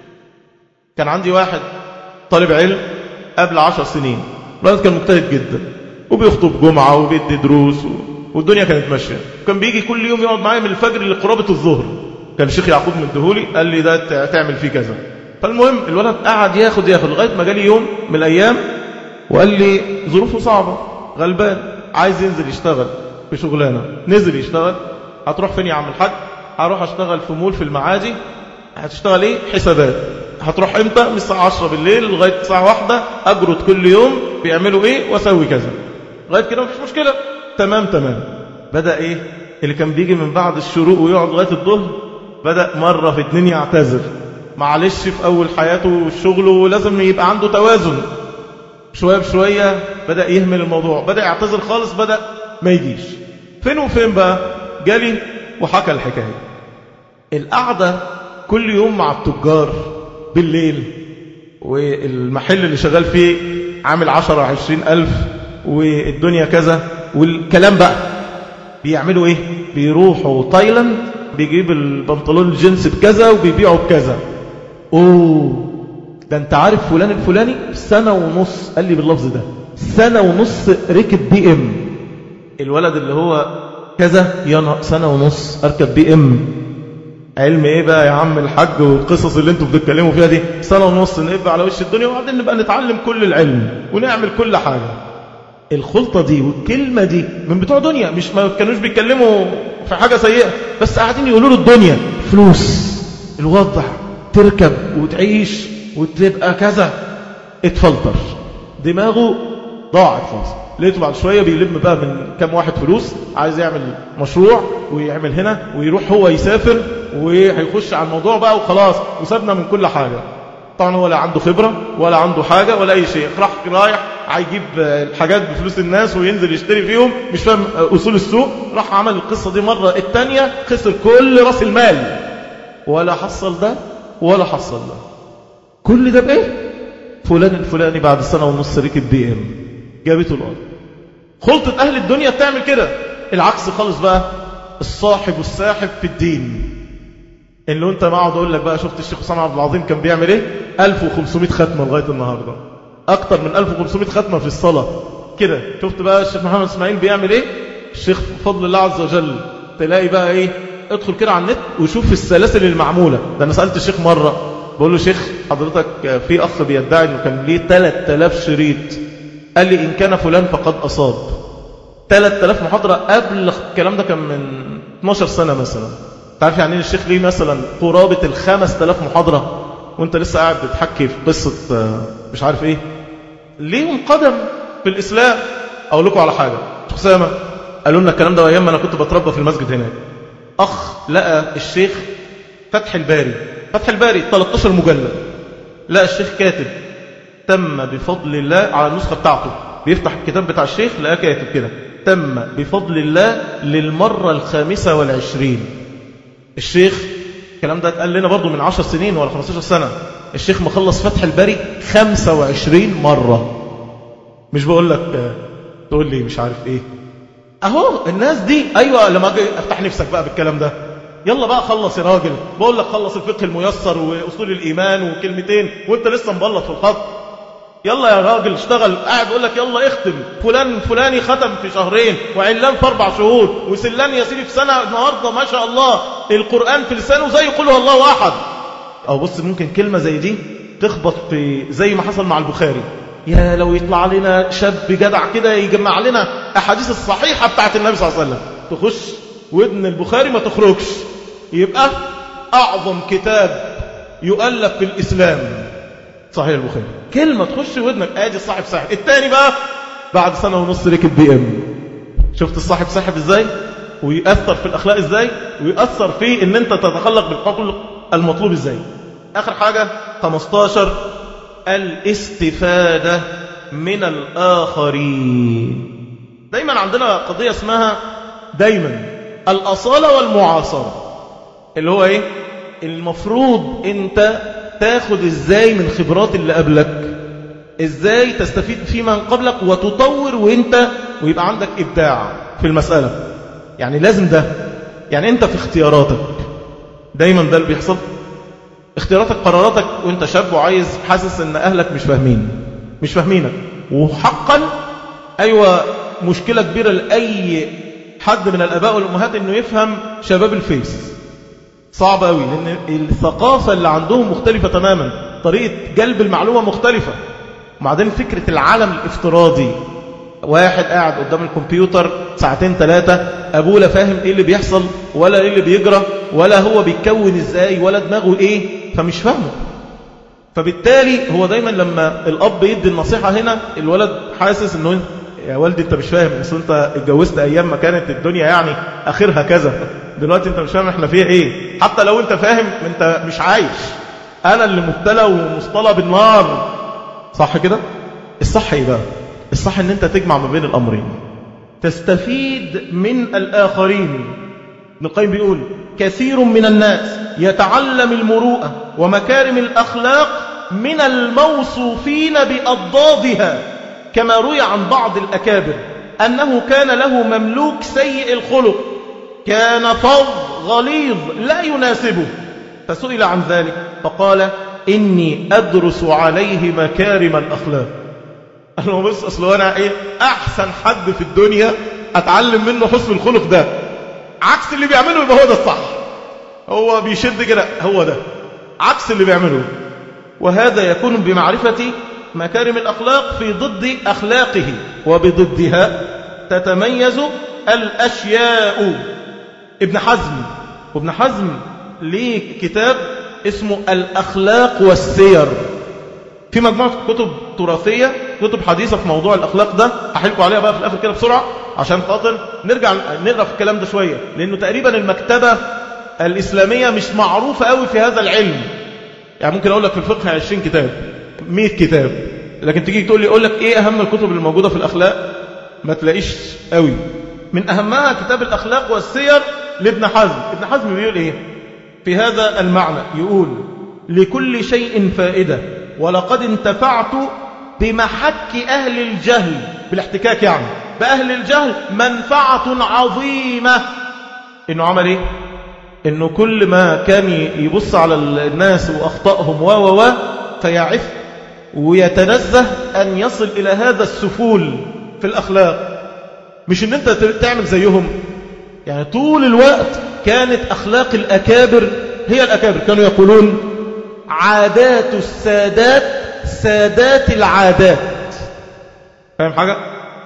كان عندي واحد طالب علم قبل عشر سنين، الراجل كان مجتهد جدا وبيخطب جمعة وبيدي دروس والدنيا كانت ماشية. كان بيجي كل يوم يقعد معايا من الفجر لقرابة الظهر. كان الشيخ يعقوب مدهولي قال لي ده تعمل فيه كذا. فالمهم الولد قعد ياخد ياخد لغاية ما جالي يوم من الأيام وقال لي ظروفه صعبة، غلبان، عايز ينزل يشتغل في شغلانة. نزل يشتغل. هتروح فين يا عم الحاج؟ هروح اشتغل في مول في المعادي. هتشتغل ايه؟ حسابات. هتروح امتى؟ من الساعة عشرة بالليل لغاية الساعة واحدة، اجرد كل يوم بيعملوا ايه واسوي كذا. لغاية كده مفيش مشكلة، تمام تمام. بدأ ايه اللي كان بيجي من بعد الشروق ويقعد لغاية الظهر، بدأ مرة في اتنين يعتذر. معلش في اول حياته والشغل ولازم يبقى عنده توازن. شوية بشوية بدأ يهمل الموضوع، بدأ يعتذر خالص، بدأ ما يجيش. فين وفين بقى جالي وحكى الحكاية. القعدة كل يوم مع التجار بالليل، والمحل اللي شغال فيه عامل عشرة عشرين ألف والدنيا كذا، والكلام بقى بيعملوا ايه؟ بيروحوا تايلاند، بيجيب البنطلون الجنس بكذا وبيبيعوا بكذا. اوه ده انت عارف فلان الفلاني سنة ونص، قال لي باللفظ ده سنة ونص ركب بي ام. الولد اللي هو كذا يا سنة ونص اركب بي ام. علم ايه بقى يا عم الحاج والقصص اللي انتوا بتتكلموا فيها دي؟ سنة ونص نقب على وش الدنيا وبعدين نبقى نتعلم كل العلم ونعمل كل حاجة. الخلطة دي والكلمة دي من بتوع دنيا، مش ما كانوش بيتكلموا في حاجة سيئة، بس قاعدين يقولوا له الدنيا فلوس، الوضع، تركب وتعيش وتبقى كذا. اتفلتر دماغه، ضاعت خالص. لقيته بعد شوية بيلم بقى من كام واحد فلوس، عايز يعمل مشروع ويعمل هنا ويروح هو يسافر وهيخش على الموضوع بقى وخلاص، وسابنا من كل حاجة. طبعا هو لا عنده خبرة ولا عنده حاجة ولا أي شيء، راح رايح هيجيب الحاجات بفلوس الناس وينزل يشتري فيهم، مش فاهم أصول السوق، راح عمل القصة دي مرة، التانية خسر كل رأس المال، ولا حصل ده ولا حصل ده. كل ده بإيه؟ فلان الفلاني بعد سنة ونص ركب بي ام جابته الأرض. خلطة أهل الدنيا بتعمل كده. العكس خالص بقى، الصاحب والساحب في الدين، اللي انت ما اقعد اقول لك بقى شفت الشيخ حسام عبد العظيم كان بيعمل ايه؟ ألف وخمسمائة ختمه لغايه النهارده، اكتر من ألف وخمسمائة ختمه في الصلاه كده. شفت بقى الشيخ محمد اسماعيل بيعمل ايه؟ الشيخ بفضل الله عز وجل تلاقي بقى ايه، ادخل كده على النت وشوف السلاسل المعموله. ده انا سالت الشيخ مره بقول له شيخ حضرتك في اخ بيدعي انه كان ليه ثلاثة آلاف شريط، قال لي ان كان فلان فقد اصاب. ثلاثة آلاف محاضره قبل الكلام ده كان من اثناشر سنه مثلا. تعرف يعني الشيخ ليه مثلا قرابة الخمس تلاف محاضرة وانت لسه قاعد بتحكي في قصة مش عارف ايه؟ ليهم قدم في الإسلام. أقول لكم على حاجة، شيخ سامة قالوا لنا الكلام ده أيام ما أنا كنت بتربى في المسجد هناك. أخ لقى الشيخ فتح الباري، فتح الباري ثلاثة عشر مجلد، لقى الشيخ كاتب تم بفضل الله على النسخة بتاعته، بيفتح الكتاب بتاع الشيخ لقى كاتب كده تم بفضل الله للمرة الخامسة والعشرين. الشيخ الكلام ده اتقال لنا برضو من عشر سنين ولا خمستاشر سنة. الشيخ مخلص فتح الباري خمسة وعشرين مرة. مش بقول لك تقول لي مش عارف ايه، اهو الناس دي. ايوه لما اجي افتح نفسك بقى بالكلام ده، يلا بقى خلص يا راجل. بقول لك خلص الفقه الميسر واصول الايمان وكلمتين وانت لسه مبلط في الخط. يلا يا راجل اشتغل. قاعد اقول لك يلا اختم، فلان فلاني ختم في شهرين، وعلان في اربع شهور، وسلان يا سيدي في سنه. النهارده ما شاء الله القران في لسانه زي يقول هو الله احد. او بص ممكن كلمه زي دي تخبط في زي ما حصل مع البخاري. يا لو يطلع لنا شاب جدع كده يجمع لنا احاديث الصحيحه بتاعت النبي صلى الله عليه وسلم، تخش ودن البخاري ما تخرجش، يبقى اعظم كتاب يؤلف في الاسلام صحيح البخاري. كلمة تخش ودنك ادي الصاحب ساحب. التاني بقى بعد سنة ونص ركب بي ام. شفت الصاحب ساحب ازاي ويأثر في الاخلاق ازاي، ويأثر في ان انت تتخلق بالخلق المطلوب ازاي. اخر حاجة خمستاشر الاستفادة من الاخرين. دايما عندنا قضية اسمها دايما الأصالة والمعاصرة، اللي هو ايه؟ المفروض انت تاخد ازاي من خبرات اللي قبلك، ازاي تستفيد في من قبلك وتطور وانت ويبقى عندك ابداع في المسألة. يعني لازم ده، يعني انت في اختياراتك دايما ده اللي بيحصل. اختياراتك قراراتك وانت شاب وعايز حاسس ان اهلك مش فاهمين مش فاهمينك. وحقا ايوه مشكلة كبيرة لأي حد من الاباء والامهات انه يفهم شباب الفيس. صعب قوي لان الثقافة اللي عندهم مختلفة تماما، طريقة جلب المعلومة مختلفة. وبعدين فكرة العالم الافتراضي، واحد قاعد قدام الكمبيوتر ساعتين ثلاثة، ابوه لا فاهم ايه اللي بيحصل ولا ايه اللي بيجرى ولا هو بيتكون ازاي ولا دماغه ايه، فمش فاهمه. فبالتالي هو دايما لما الاب يدي النصيحة هنا الولد حاسس انه يا والدي انت مش فاهم، بس انت اتجوزت ايام ما كانت الدنيا يعني اخرها كذا، دلوقتي انت مش فاهم احنا فيها ايه. حتى لو انت فاهم انت مش عايش، انا اللي مبتلى ومصطلى بالنار. صح كده؟ الصح ايه بقى؟ الصح ان انت تجمع ما بين الامرين، تستفيد من الاخرين. ابن القيم بيقول كثير من الناس يتعلم المروءة ومكارم الاخلاق من الموصوفين باضدادها، كما روي عن بعض الأكابر أنه كان له مملوك سيء الخلق، كان فظ غليظ لا يناسبه، فسئل عن ذلك فقال إني أدرس عليه مكارم الأخلاق. قال له بص أصله أنا إيه أحسن حد في الدنيا أتعلم منه حسن الخلق ده، عكس اللي بيعمله يبقى هو ده الصح. هو بيشد كده هو ده عكس اللي بيعمله. وهذا يكون بمعرفة مكارم الأخلاق في ضد أخلاقه، وبضدها تتميز الأشياء. ابن حزم وابن حزم ليه كتاب اسمه الأخلاق والسير، في مجموعة كتب تراثية كتب حديثة في موضوع الأخلاق ده، هحلكوا عليها بقى في الآخر كده بسرعة عشان خاطر نرجع نقرأ في الكلام ده شوية، لأنه تقريبا المكتبة الإسلامية مش معروفة قوي في هذا العلم. يعني ممكن أقول لك في الفقه عشرين كتاب مئة كتاب، لكن تيجي تقول لي أقول لك إيه أهم الكتب اللي موجودة في الأخلاق، ما تلاقيش قوي. من أهمها كتاب الأخلاق والسير لابن حزم. ابن حزم بيقول إيه في هذا المعنى؟ يقول لكل شيء فائدة، ولقد انتفعت بمحك أهل الجهل، بالاحتكاك يعني بأهل الجهل منفعة عظيمة. إنه عمل إيه؟ إنه كل ما كان يبص على الناس وأخطائهم و و و فيعف ويتنزه أن يصل إلى هذا السفول في الأخلاق. مش إن أنت تعمل زيهم، يعني طول الوقت كانت أخلاق الأكابر هي الأكابر. كانوا يقولون عادات السادات سادات العادات. فاهم حاجة؟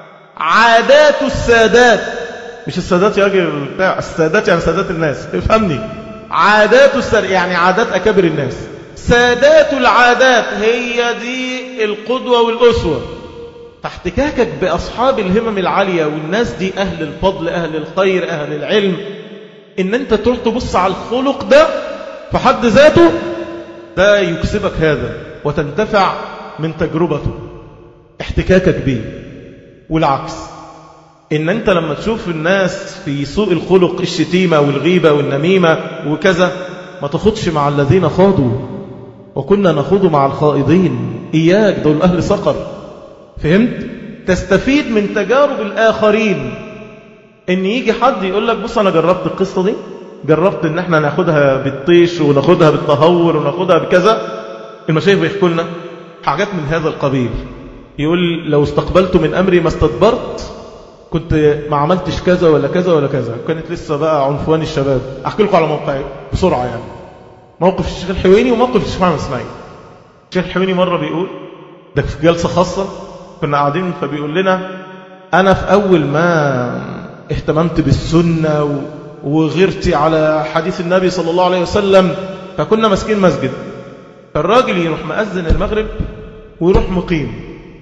عادات السادات، مش السادات يا راجل بتاع، السادات يعني سادات الناس، افهمني. عادات السادات يعني عادات أكابر الناس. سادات العادات هي دي القدوة والأسوة. فاحتكاكك بأصحاب الهمم العالية والناس دي أهل الفضل أهل الخير أهل العلم، إن أنت تروح تبص على الخلق ده في حد ذاته ده يكسبك هذا وتنتفع من تجربته احتكاكك به. والعكس، إن أنت لما تشوف الناس في سوء الخلق الشتيمة والغيبة والنميمة وكذا ما تخدش مع الذين خاضوا، وكنا نخوض مع الخائضين. إياك دول أهل سقر. فهمت؟ تستفيد من تجارب الآخرين. إن يجي حد يقول لك بص أنا جربت القصة دي، جربت إن احنا ناخدها بالطيش وناخدها بالتهور وناخدها بكذا. المشايخ بيحكوا لنا حاجات من هذا القبيل. يقول لو استقبلت من أمري ما استدبرت كنت ما عملتش كذا ولا كذا ولا كذا. كانت لسه بقى عنفوان الشباب. أحكي لكم على موقعي بسرعة، يعني موقف الشيخ الحويني وموقف الشيخ محمد إسماعيل. الشيخ الحويني مرة بيقول، ده في جلسة خاصة كنا قاعدين، فبيقول لنا أنا في أول ما اهتممت بالسنة وغيرتي على حديث النبي صلى الله عليه وسلم، فكنا ماسكين مسجد، فالراجل يروح مأذن المغرب ويروح مقيم.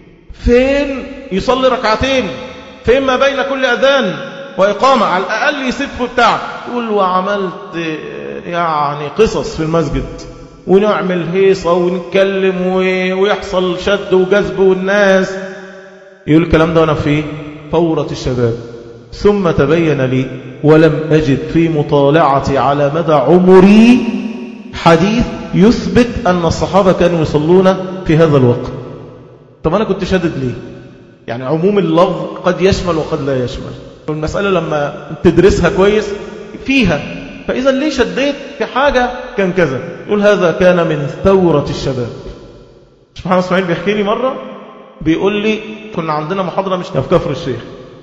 فين يصلي ركعتين؟ فين ما بين كل أذان وإقامة؟ على الأقل يسف بتاعه. يقول وعملت يعني قصص في المسجد ونعمل هيصة ونتكلم ويحصل شد وجذب والناس. يقول الكلام ده وانا في فورة الشباب. ثم تبين لي ولم أجد في مطالعتي على مدى عمري حديث يثبت أن الصحابة كانوا يصلون في هذا الوقت. طب أنا كنت شدد ليه؟ يعني عموم اللفظ قد يشمل وقد لا يشمل، والمسألة لما تدرسها كويس فيها. فإذا ليه شديت في حاجة كان كذا؟ يقول هذا كان من ثورة الشباب. الشيخ محمد إسماعيل بيحكي لي مرة، بيقول لي كنا عندنا محاضرة مش في كفر الشيخ،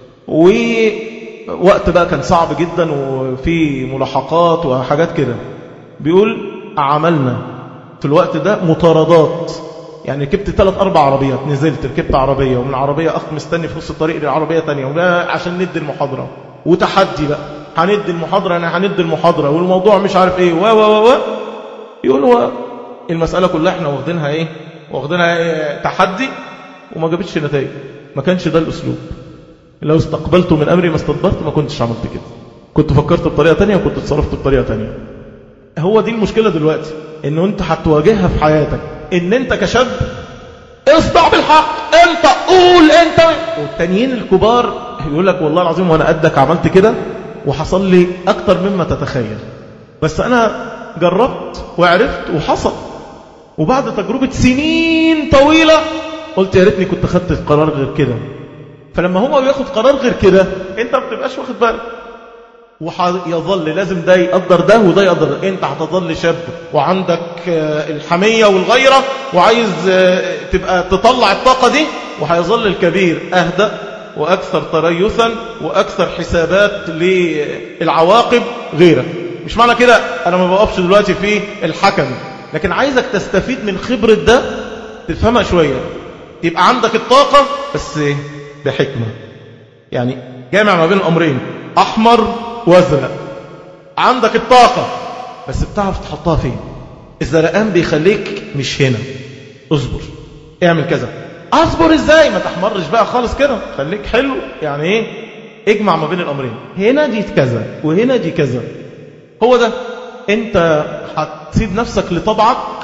ووقت بقى كان صعب جدا وفي ملاحقات وحاجات كده. بيقول عملنا في الوقت ده مطاردات، يعني ركبت ثلاث أربع عربيات، نزلت ركبت عربية ومن عربية أخ مستني في نص الطريق لعربية تانية عشان ندي المحاضرة، وتحدي بقى هندي المحاضرة يعني هندي المحاضرة والموضوع مش عارف ايه و و و يقول هو المسألة كلها احنا واخدينها ايه واخدينها إيه؟ تحدي، وما جابتش نتائج. ما كانش ده الأسلوب. لو استقبلت من أمري ما استدبرت ما كنتش عملت كده، كنت فكرت بطريقة تانية وكنت اتصرفت بطريقة تانية. هو دي المشكلة دلوقتي، انه انت هتواجهها في حياتك، ان انت كشاب اصدع بالحق، انت قول انت. والتانيين الكبار يقول لك والله العظيم وانا قدك عملت كده وحصل لي اكتر مما تتخيل، بس انا جربت وعرفت وحصل. وبعد تجربة سنين طويلة قلت يا ريتني كنت خدت قرار غير كده. فلما هو بياخد قرار غير كده انت ما بتبقاش واخد بالك، ويظل لازم ده يقدر ده وده يقدر ده. انت هتظل شاب وعندك الحمية والغيرة وعايز تبقى تطلع الطاقة دي، وهيظل الكبير أهدأ وأكثر تريثا وأكثر حسابات للعواقب غيرك. مش معنى كده أنا ما بقفش دلوقتي في الحكم، لكن عايزك تستفيد من خبرة ده، تفهمها شوية، يبقى عندك الطاقة بس بحكمة. يعني جامع ما بين الأمرين، أحمر وازرق. عندك الطاقة بس بتعرف تحطها فين. الزرقان بيخليك مش هنا، اصبر اعمل كذا. اصبر ازاي؟ ما تحمرش بقى خالص كده، خليك حلو. يعني ايه؟ اجمع ما بين الأمرين، هنا دي كذا وهنا دي كذا. هو ده. انت هتسيب نفسك لطبعك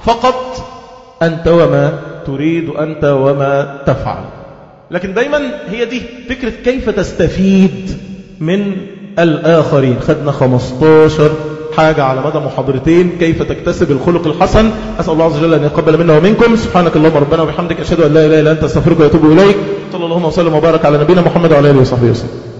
فقط أنت وما تريد أنت وما تفعل. لكن دايما هي دي فكرة كيف تستفيد من الآخرين. خدنا خمستاشر حاجة على مدى محاضرتين كيف تكتسب الخلق الحسن. أسأل الله عز وجل أن يقبل منا ومنكم. سبحانك اللهم ربنا وبحمدك أشهد أن لا إله إلا أنت أستغفرك وأتوب إليك. صلى الله وسلم وبارك على نبينا محمد وعلى آله وصحبه وسلم.